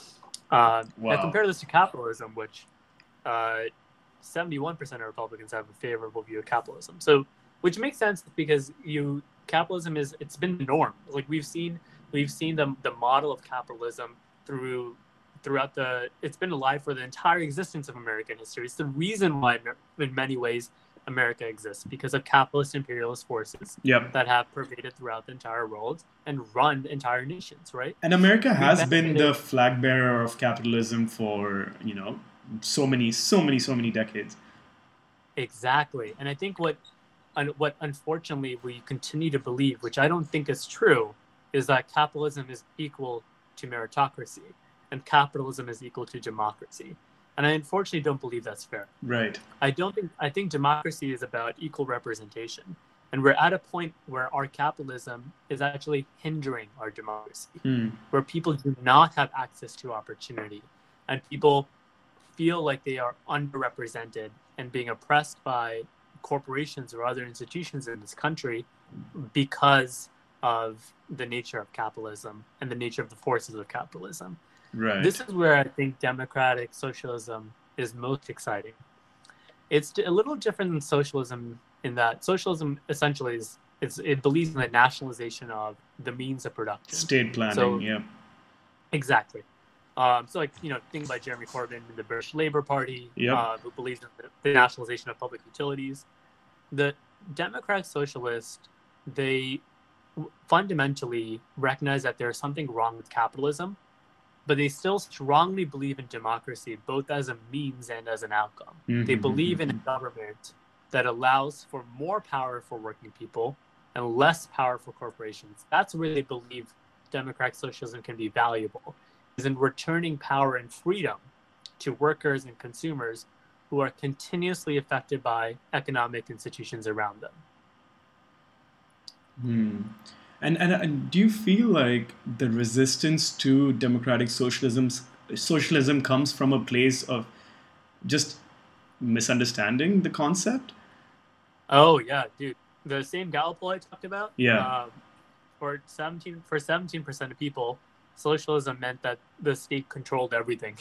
Uh, Wow. Now compare this to capitalism, which uh, seventy-one percent of Republicans have a favorable view of capitalism. So, which makes sense because you capitalism is it's been the norm. Like we've seen we've seen the the model of capitalism through throughout the it's been alive for the entire existence of American history. It's the reason why in many ways America exists, because of capitalist imperialist forces Yep. that have pervaded throughout the entire world and run entire nations, right? And America has We've been the benefited- flag bearer of capitalism for, you know, so many, so many, so many decades. Exactly. And I think what un- what unfortunately we continue to believe, which I don't think is true, is that capitalism is equal to meritocracy and capitalism is equal to democracy. And I unfortunately don't believe that's fair. Right. I don't think I think democracy is about equal representation. And we're at a point where our capitalism is actually hindering our democracy, Hmm. where people do not have access to opportunity and people feel like they are underrepresented and being oppressed by corporations or other institutions in this country because of the nature of capitalism and the nature of the forces of capitalism. Right. This is where I think democratic socialism is most exciting. It's a little different than socialism in that socialism essentially is, is it believes in the nationalization of the means of production. State planning. So- yeah. Exactly. Um, so, like, you know, things like Jeremy Corbyn and the British Labour Party, Yep. uh, who believes in the, the nationalization of public utilities. The Democratic Socialists, they w- fundamentally recognize that there's something wrong with capitalism, but they still strongly believe in democracy, both as a means and as an outcome. They Mhm, believe in a mhm. government that allows for more power for working people and less power for corporations. That's where they believe democratic socialism can be valuable, is in returning power and freedom to workers and consumers who are continuously affected by economic institutions around them. Hmm. And, and and do you feel like the resistance to democratic socialism socialism comes from a place of just misunderstanding the concept? Oh yeah, dude. The same Gallup poll I talked about. Yeah. Um, for seventeen for seventeen percent of people, socialism meant that the state controlled everything.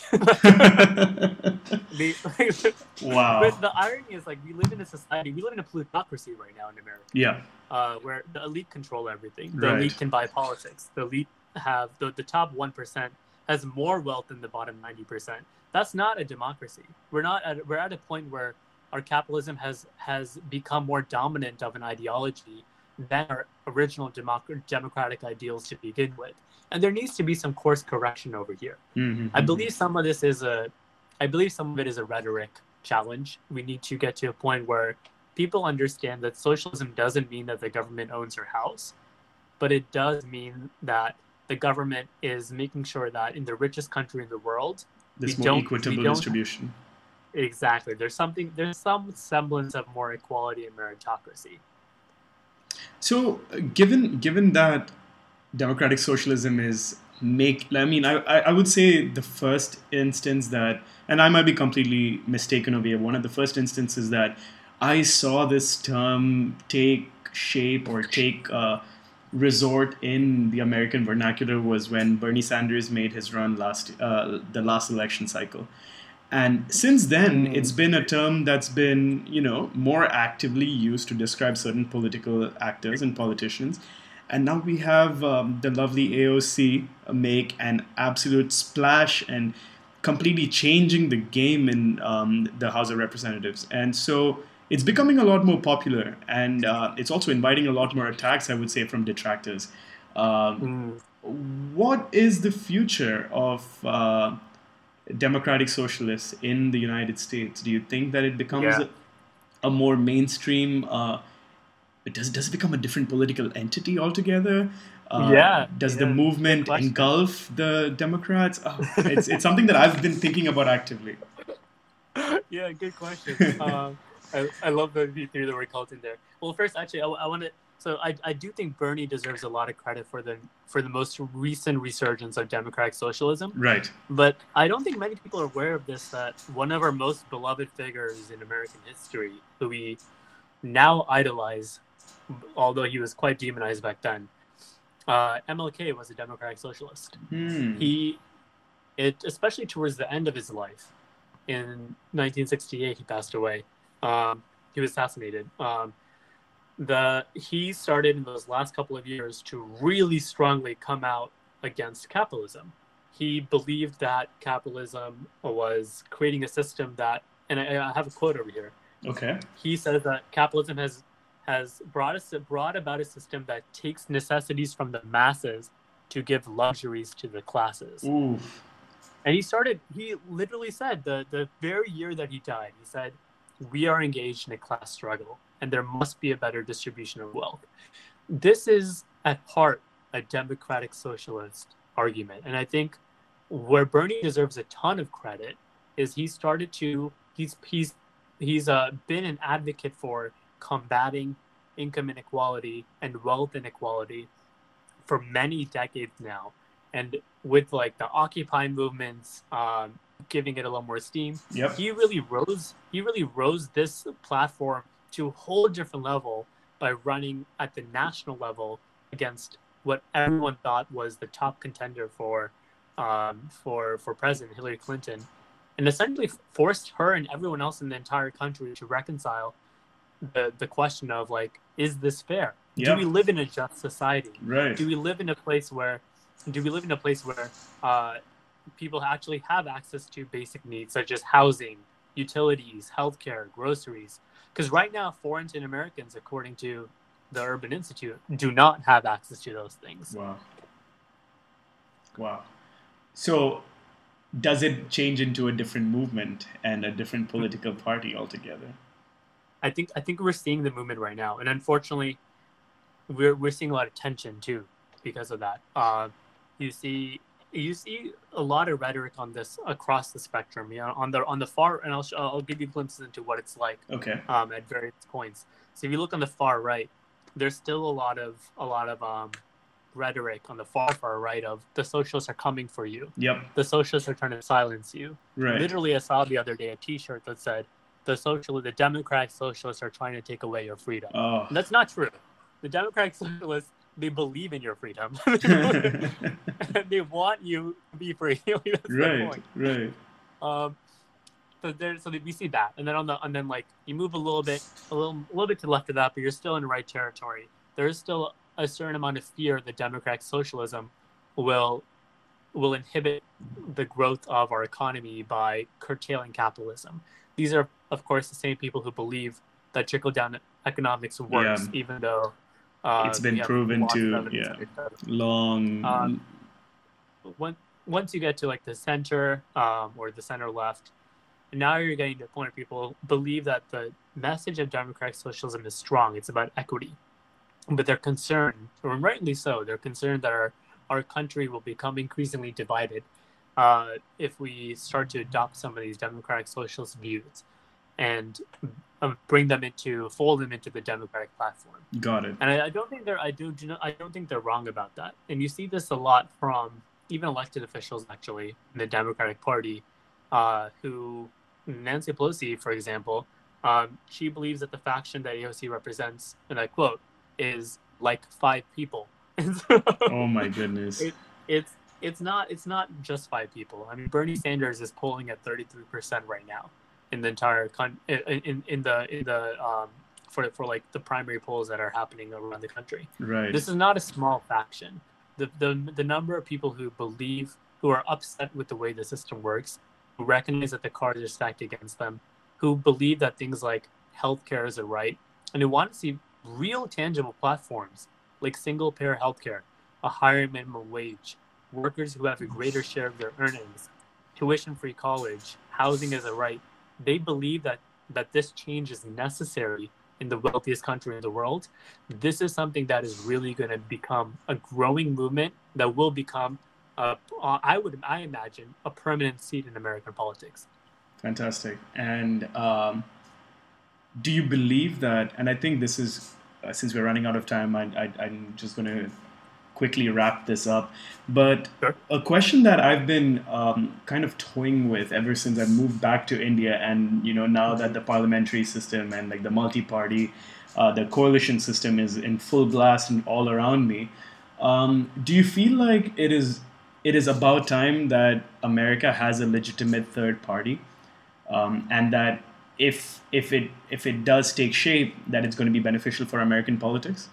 the, Wow. But the irony is, like, we live in a society, we live in a plutocracy right now in America, Yeah. uh, where the elite control everything. The Right. elite can buy politics. The elite have the, the top one percent has more wealth than the bottom ninety percent. That's not a democracy. We're not at we're at a point where our capitalism has has become more dominant of an ideology than our original democ- democratic ideals to begin with. And there needs to be some course correction over here. Mhm, I mhm. believe some of this is a, I believe some of it is a rhetoric challenge. We need to get to a point where people understand that socialism doesn't mean that the government owns your house, but it does mean that the government is making sure that in the richest country in the world, This we more don't- we equitable don't- distribution. Exactly. There's something. There's some semblance of more equality and meritocracy. So, uh, given given that democratic socialism is make, I mean, I, I I would say the first instance that, and I might be completely mistaken over here, one of the first instances that I saw this term take shape or take uh, resort in the American vernacular was when Bernie Sanders made his run last uh, the last election cycle. And since then, it's been a term that's been, you know, more actively used to describe certain political actors and politicians. And now we have um, the lovely A O C make an absolute splash and completely changing the game in um, the House of Representatives. And so it's becoming a lot more popular. And uh, it's also inviting a lot more attacks, I would say, from detractors. Um, Mm. what is the future of uh, democratic socialists in the United States? Do you think that it becomes Yeah. a, a more mainstream? Uh, it does does it become a different political entity altogether? Uh, Yeah. does yeah. the Good movement question. engulf the Democrats? Oh, it's it's something that I've been thinking about actively. Yeah, good question. Um, I, I love that you threw the word cult in there. Well, first, actually, I, I want to. So I, I do think Bernie deserves a lot of credit for the for the most recent resurgence of democratic socialism. Right. But I don't think many people are aware of this. That one of our most beloved figures in American history, who we now idolize, although he was quite demonized back then, uh, M L K was a democratic socialist. Hmm. He, it especially towards the end of his life, in nineteen sixty-eight, he passed away. Um, he was assassinated. Um, the he started in those last couple of years to really strongly come out against capitalism. He believed that capitalism was creating a system that, and I, I have a quote over here. Okay. He says that capitalism has has brought us brought about a system that takes necessities from the masses to give luxuries to the classes. Ooh. And he started, he literally said, the, the very year that he died, he said, we are engaged in a class struggle and there must be a better distribution of wealth. This is at heart a democratic socialist argument. And I think where Bernie deserves a ton of credit is he started to, he's, he's, he's uh, been an advocate for combating income inequality and wealth inequality for many decades now. And with like the Occupy movements, um, giving it a little more steam, Yep. he really rose. He really rose this platform to a whole different level by running at the national level against what everyone thought was the top contender for, um, for for president, Hillary Clinton, and essentially forced her and everyone else in the entire country to reconcile the the question of like, is this fair? Yep. Do we live in a just society? Right. Do we live in a place where do we live in a place where uh, people actually have access to basic needs such as housing, utilities, healthcare, groceries? Because right now, foreign Americans, according to the Urban Institute, do not have access to those things. Wow. Wow. So, does it change into a different movement and a different political party altogether? I think I think we're seeing the movement right now, and unfortunately, we're we're seeing a lot of tension too because of that. Uh, you see you see a lot of rhetoric on this across the spectrum. You know, on the on the far, and I'll I'll give you glimpses into what it's like. Okay. Um, at various points. So if you look on the far right, there's still a lot of a lot of um, rhetoric on the far far right of the socialists are coming for you. Yep. The socialists are trying to silence you. Right. Literally, I saw the other day a T-shirt that said, "The social, the Democratic Socialists are trying to take away your freedom." Oh. And that's not true. The Democratic Socialists, they believe in your freedom. They want you to be free. That's the Right. point. Right. Um, so there, so we see that, and then on the, and then like you move a little bit, a little, a little bit to the left of that, but you're still in the right territory. There is still a certain amount of fear that democratic socialism will, will inhibit the growth of our economy by curtailing capitalism. These are, of course, the same people who believe that trickle-down economics works, Yeah. even though uh, It's been we have proven lots of to, evidence yeah. that it doesn't. Long. Um, When, once you get to like the center um, or the center left, now you're getting to the point where people believe that the message of democratic socialism is strong. It's about equity, but they're concerned, or rightly so, they're concerned that our our country will become increasingly divided uh, if we start to adopt some of these democratic socialist views and uh, bring them into, fold them into the democratic platform. Got it. And I, I don't think they're, I do, do not, I don't think they're wrong about that. And you see this a lot from even elected officials, actually, in the Democratic Party, uh, who, Nancy Pelosi, for example, um, she believes that the faction that A O C represents, and I quote, is like five people. So, oh my goodness. It, it's it's not it's not just five people. I mean, Bernie Sanders is polling at thirty-three percent right now in the entire con- in, in in the in the um for for like the primary polls that are happening around the country. Right. This is not a small faction. The the the number of people who believe, who are upset with the way the system works, who recognize that the cards are stacked against them, who believe that things like healthcare is a right, and who want to see real tangible platforms like single payer healthcare, a higher minimum wage, workers who have a greater share of their earnings, tuition-free college, housing as a right. They believe that that this change is necessary in the wealthiest country in the world. This is something that is really going to become a growing movement that will become, uh, I would, I imagine, a permanent seat in American politics. Fantastic. And um, do you believe that, and I think this is, uh, since we're running out of time, I, I, I'm just going to quickly wrap this up. But sure. A question that I've been um, kind of toying with ever since I moved back to India, and you know, now that the parliamentary system and like the multi-party, uh, the coalition system is in full blast and all around me, um, do you feel like it is it is about time that America has a legitimate third party, um, and that if if it if it does take shape, that it's going to be beneficial for American politics?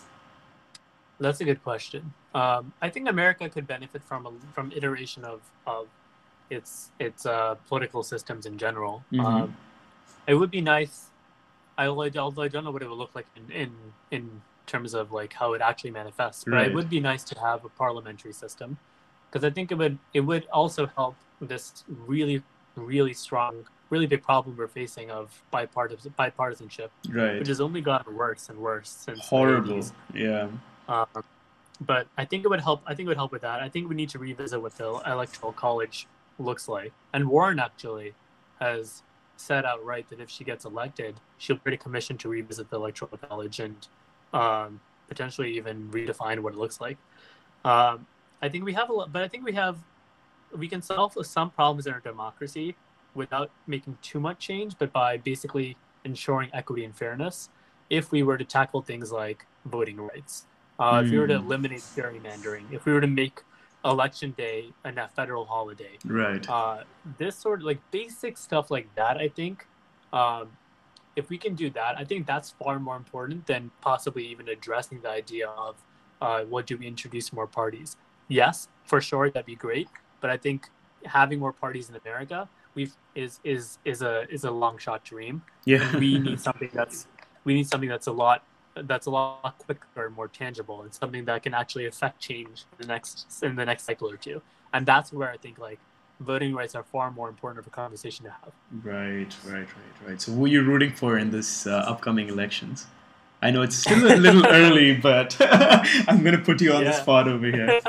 That's a good question. Um, I think America could benefit from a, from iteration of, of its its uh, political systems in general. Mm-hmm. Um, it would be nice, I, although I don't know what it would look like in, in, in terms of like how it actually manifests, but Right. it would be nice to have a parliamentary system, because I think it would it would also help this really, really strong, really big problem we're facing of bipartisan, bipartisanship, Right. which has only gotten worse and worse since Horrible. the eighties. Yeah. Um, but I think it would help. I think it would help with that. I think we need to revisit what the electoral college looks like. And Warren actually has said outright that if she gets elected, she'll create a commission to revisit the electoral college and um, potentially even redefine what it looks like. Um, I think we have a lot, but I think we have, we can solve some problems in our democracy without making too much change, but by basically ensuring equity and fairness. If we were to tackle things like voting rights. Uh, mm. If we were to eliminate gerrymandering, if we were to make election day a federal holiday, right? Uh, this sort of like basic stuff like that, I think, um, if we can do that, I think that's far more important than possibly even addressing the idea of uh, what do we introduce more parties. Yes, for sure, that'd be great. But I think having more parties in America, we've is is is a is a long shot dream. Yeah, we need something that's we need something that's a lot. that's a lot quicker and more tangible, and something that can actually affect change in the next in the next cycle or two. And that's where I think like voting rights are far more important of a conversation to have. Right, right, right, right. So who are you rooting for in this uh, upcoming elections? I know it's still a little early, but I'm going to put you on yeah. the spot over here.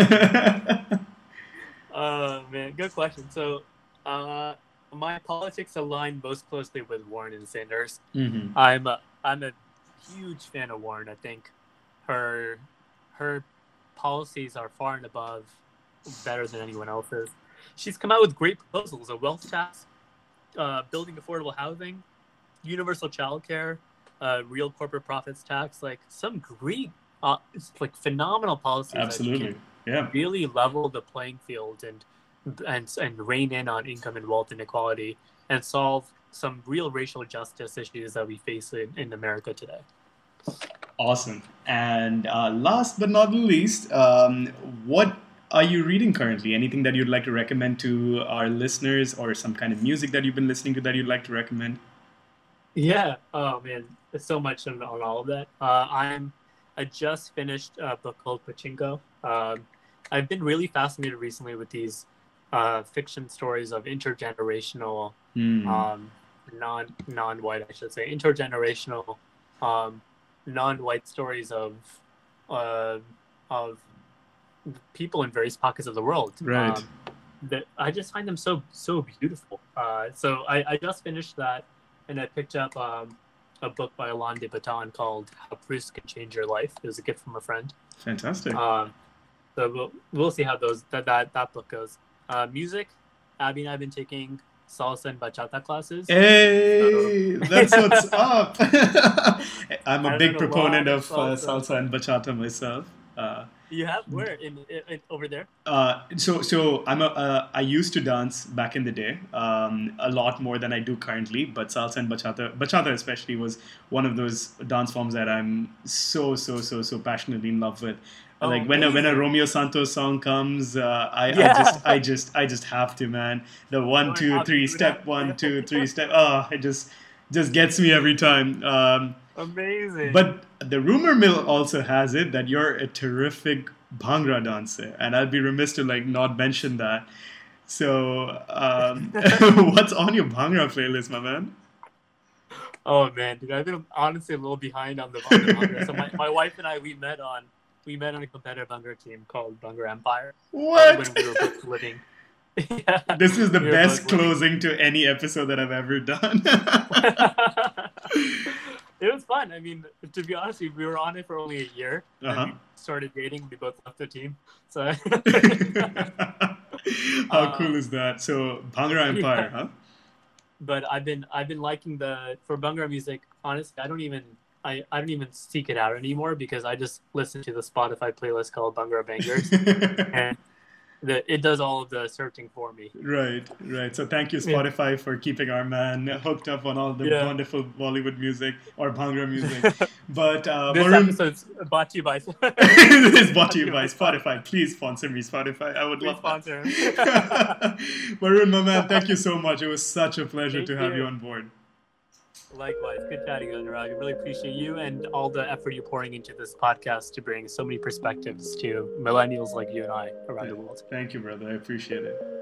Oh, man, good question. So uh, my politics align most closely with Warren and Sanders. Mm-hmm. I'm a, I'm a huge fan of Warren. I think her her policies are far and above better than anyone else's. She's come out with great proposals: a wealth tax, uh, building affordable housing, universal childcare, uh, real corporate profits tax. Like some great, uh, it's like phenomenal policies. Absolutely, that yeah. Really level the playing field and and and rein in on income and wealth inequality and solve some real racial justice issues that we face in, in America today. Awesome. And uh, last but not least, um, what are you reading currently? Anything that you'd like to recommend to our listeners, or some kind of music that you've been listening to that you'd like to recommend? Yeah. Oh man, there's so much on, on all of that. Uh, I'm I just finished a book called Pachinko. Um, I've been really fascinated recently with these uh, fiction stories of intergenerational, mm. um, non non-white, I should say, intergenerational, um, non-white stories of uh, of people in various pockets of the world. Right. Um, that I just find them so so beautiful. Uh, so I, I just finished that, and I picked up um, a book by Alain de Botton called How Proust Can Change Your Life. It was a gift from a friend. Fantastic. Um, so we'll we'll see how those that that, that book goes. Uh, music, Abby and I've been taking salsa and bachata classes. Hey, So- that's what's up. I'm a I big learned a proponent lot of of uh, salsa. salsa and bachata myself. Uh, You have where in, in, in over there? Uh, so so I'm a uh, I used to dance back in the day, um, a lot more than I do currently. But salsa and bachata, bachata especially, was one of those dance forms that I'm so so so so passionately in love with. Oh, Like when a when a amazing. Romeo Santos song comes, uh, I, I Yeah. just I just I just have to, man. The one Going two off three to step that. one two three step. Oh, it just just gets me every time. Um, Amazing. but the rumor mill also has it that you're a terrific bhangra dancer, and I'd be remiss to like not mention that. So, um, what's on your bhangra playlist, my man? Oh man, dude, I've been honestly a little behind on the on the Bhangra. So my, my wife and I we met on we met on a competitive Bhangra team called Bhangra Empire. uh, What? when we were both living. Yeah. This is the We were best both living- closing to any episode that I've ever done. It was fun. I mean, to be honest, we we were on it for only a year. And Uh-huh. we started dating. We both left the team. So How Uh, cool is that? So, Bhangra Empire, yeah. huh? but I've been I've been liking the for Bhangra music. Honestly, I don't even I, I don't even seek it out anymore because I just listen to the Spotify playlist called Bhangra Bangers, and the, it does all of the searching for me. Right, right. So thank you, Yeah. Spotify, for keeping our man hooked up on all the Yeah. wonderful Bollywood music or Bhangra music. But uh, This Varun, episode's brought to you by this is brought to you by Spotify. Please sponsor me, Spotify. I would Please love that. sponsor. Varun, my man, thank you so much. It was such a pleasure Thank to have you you. on board. Likewise, good chatting, Anurag. I really appreciate you and all the effort you're pouring into this podcast to bring so many perspectives to millennials like you and I around the world. Thank you, brother. I appreciate it.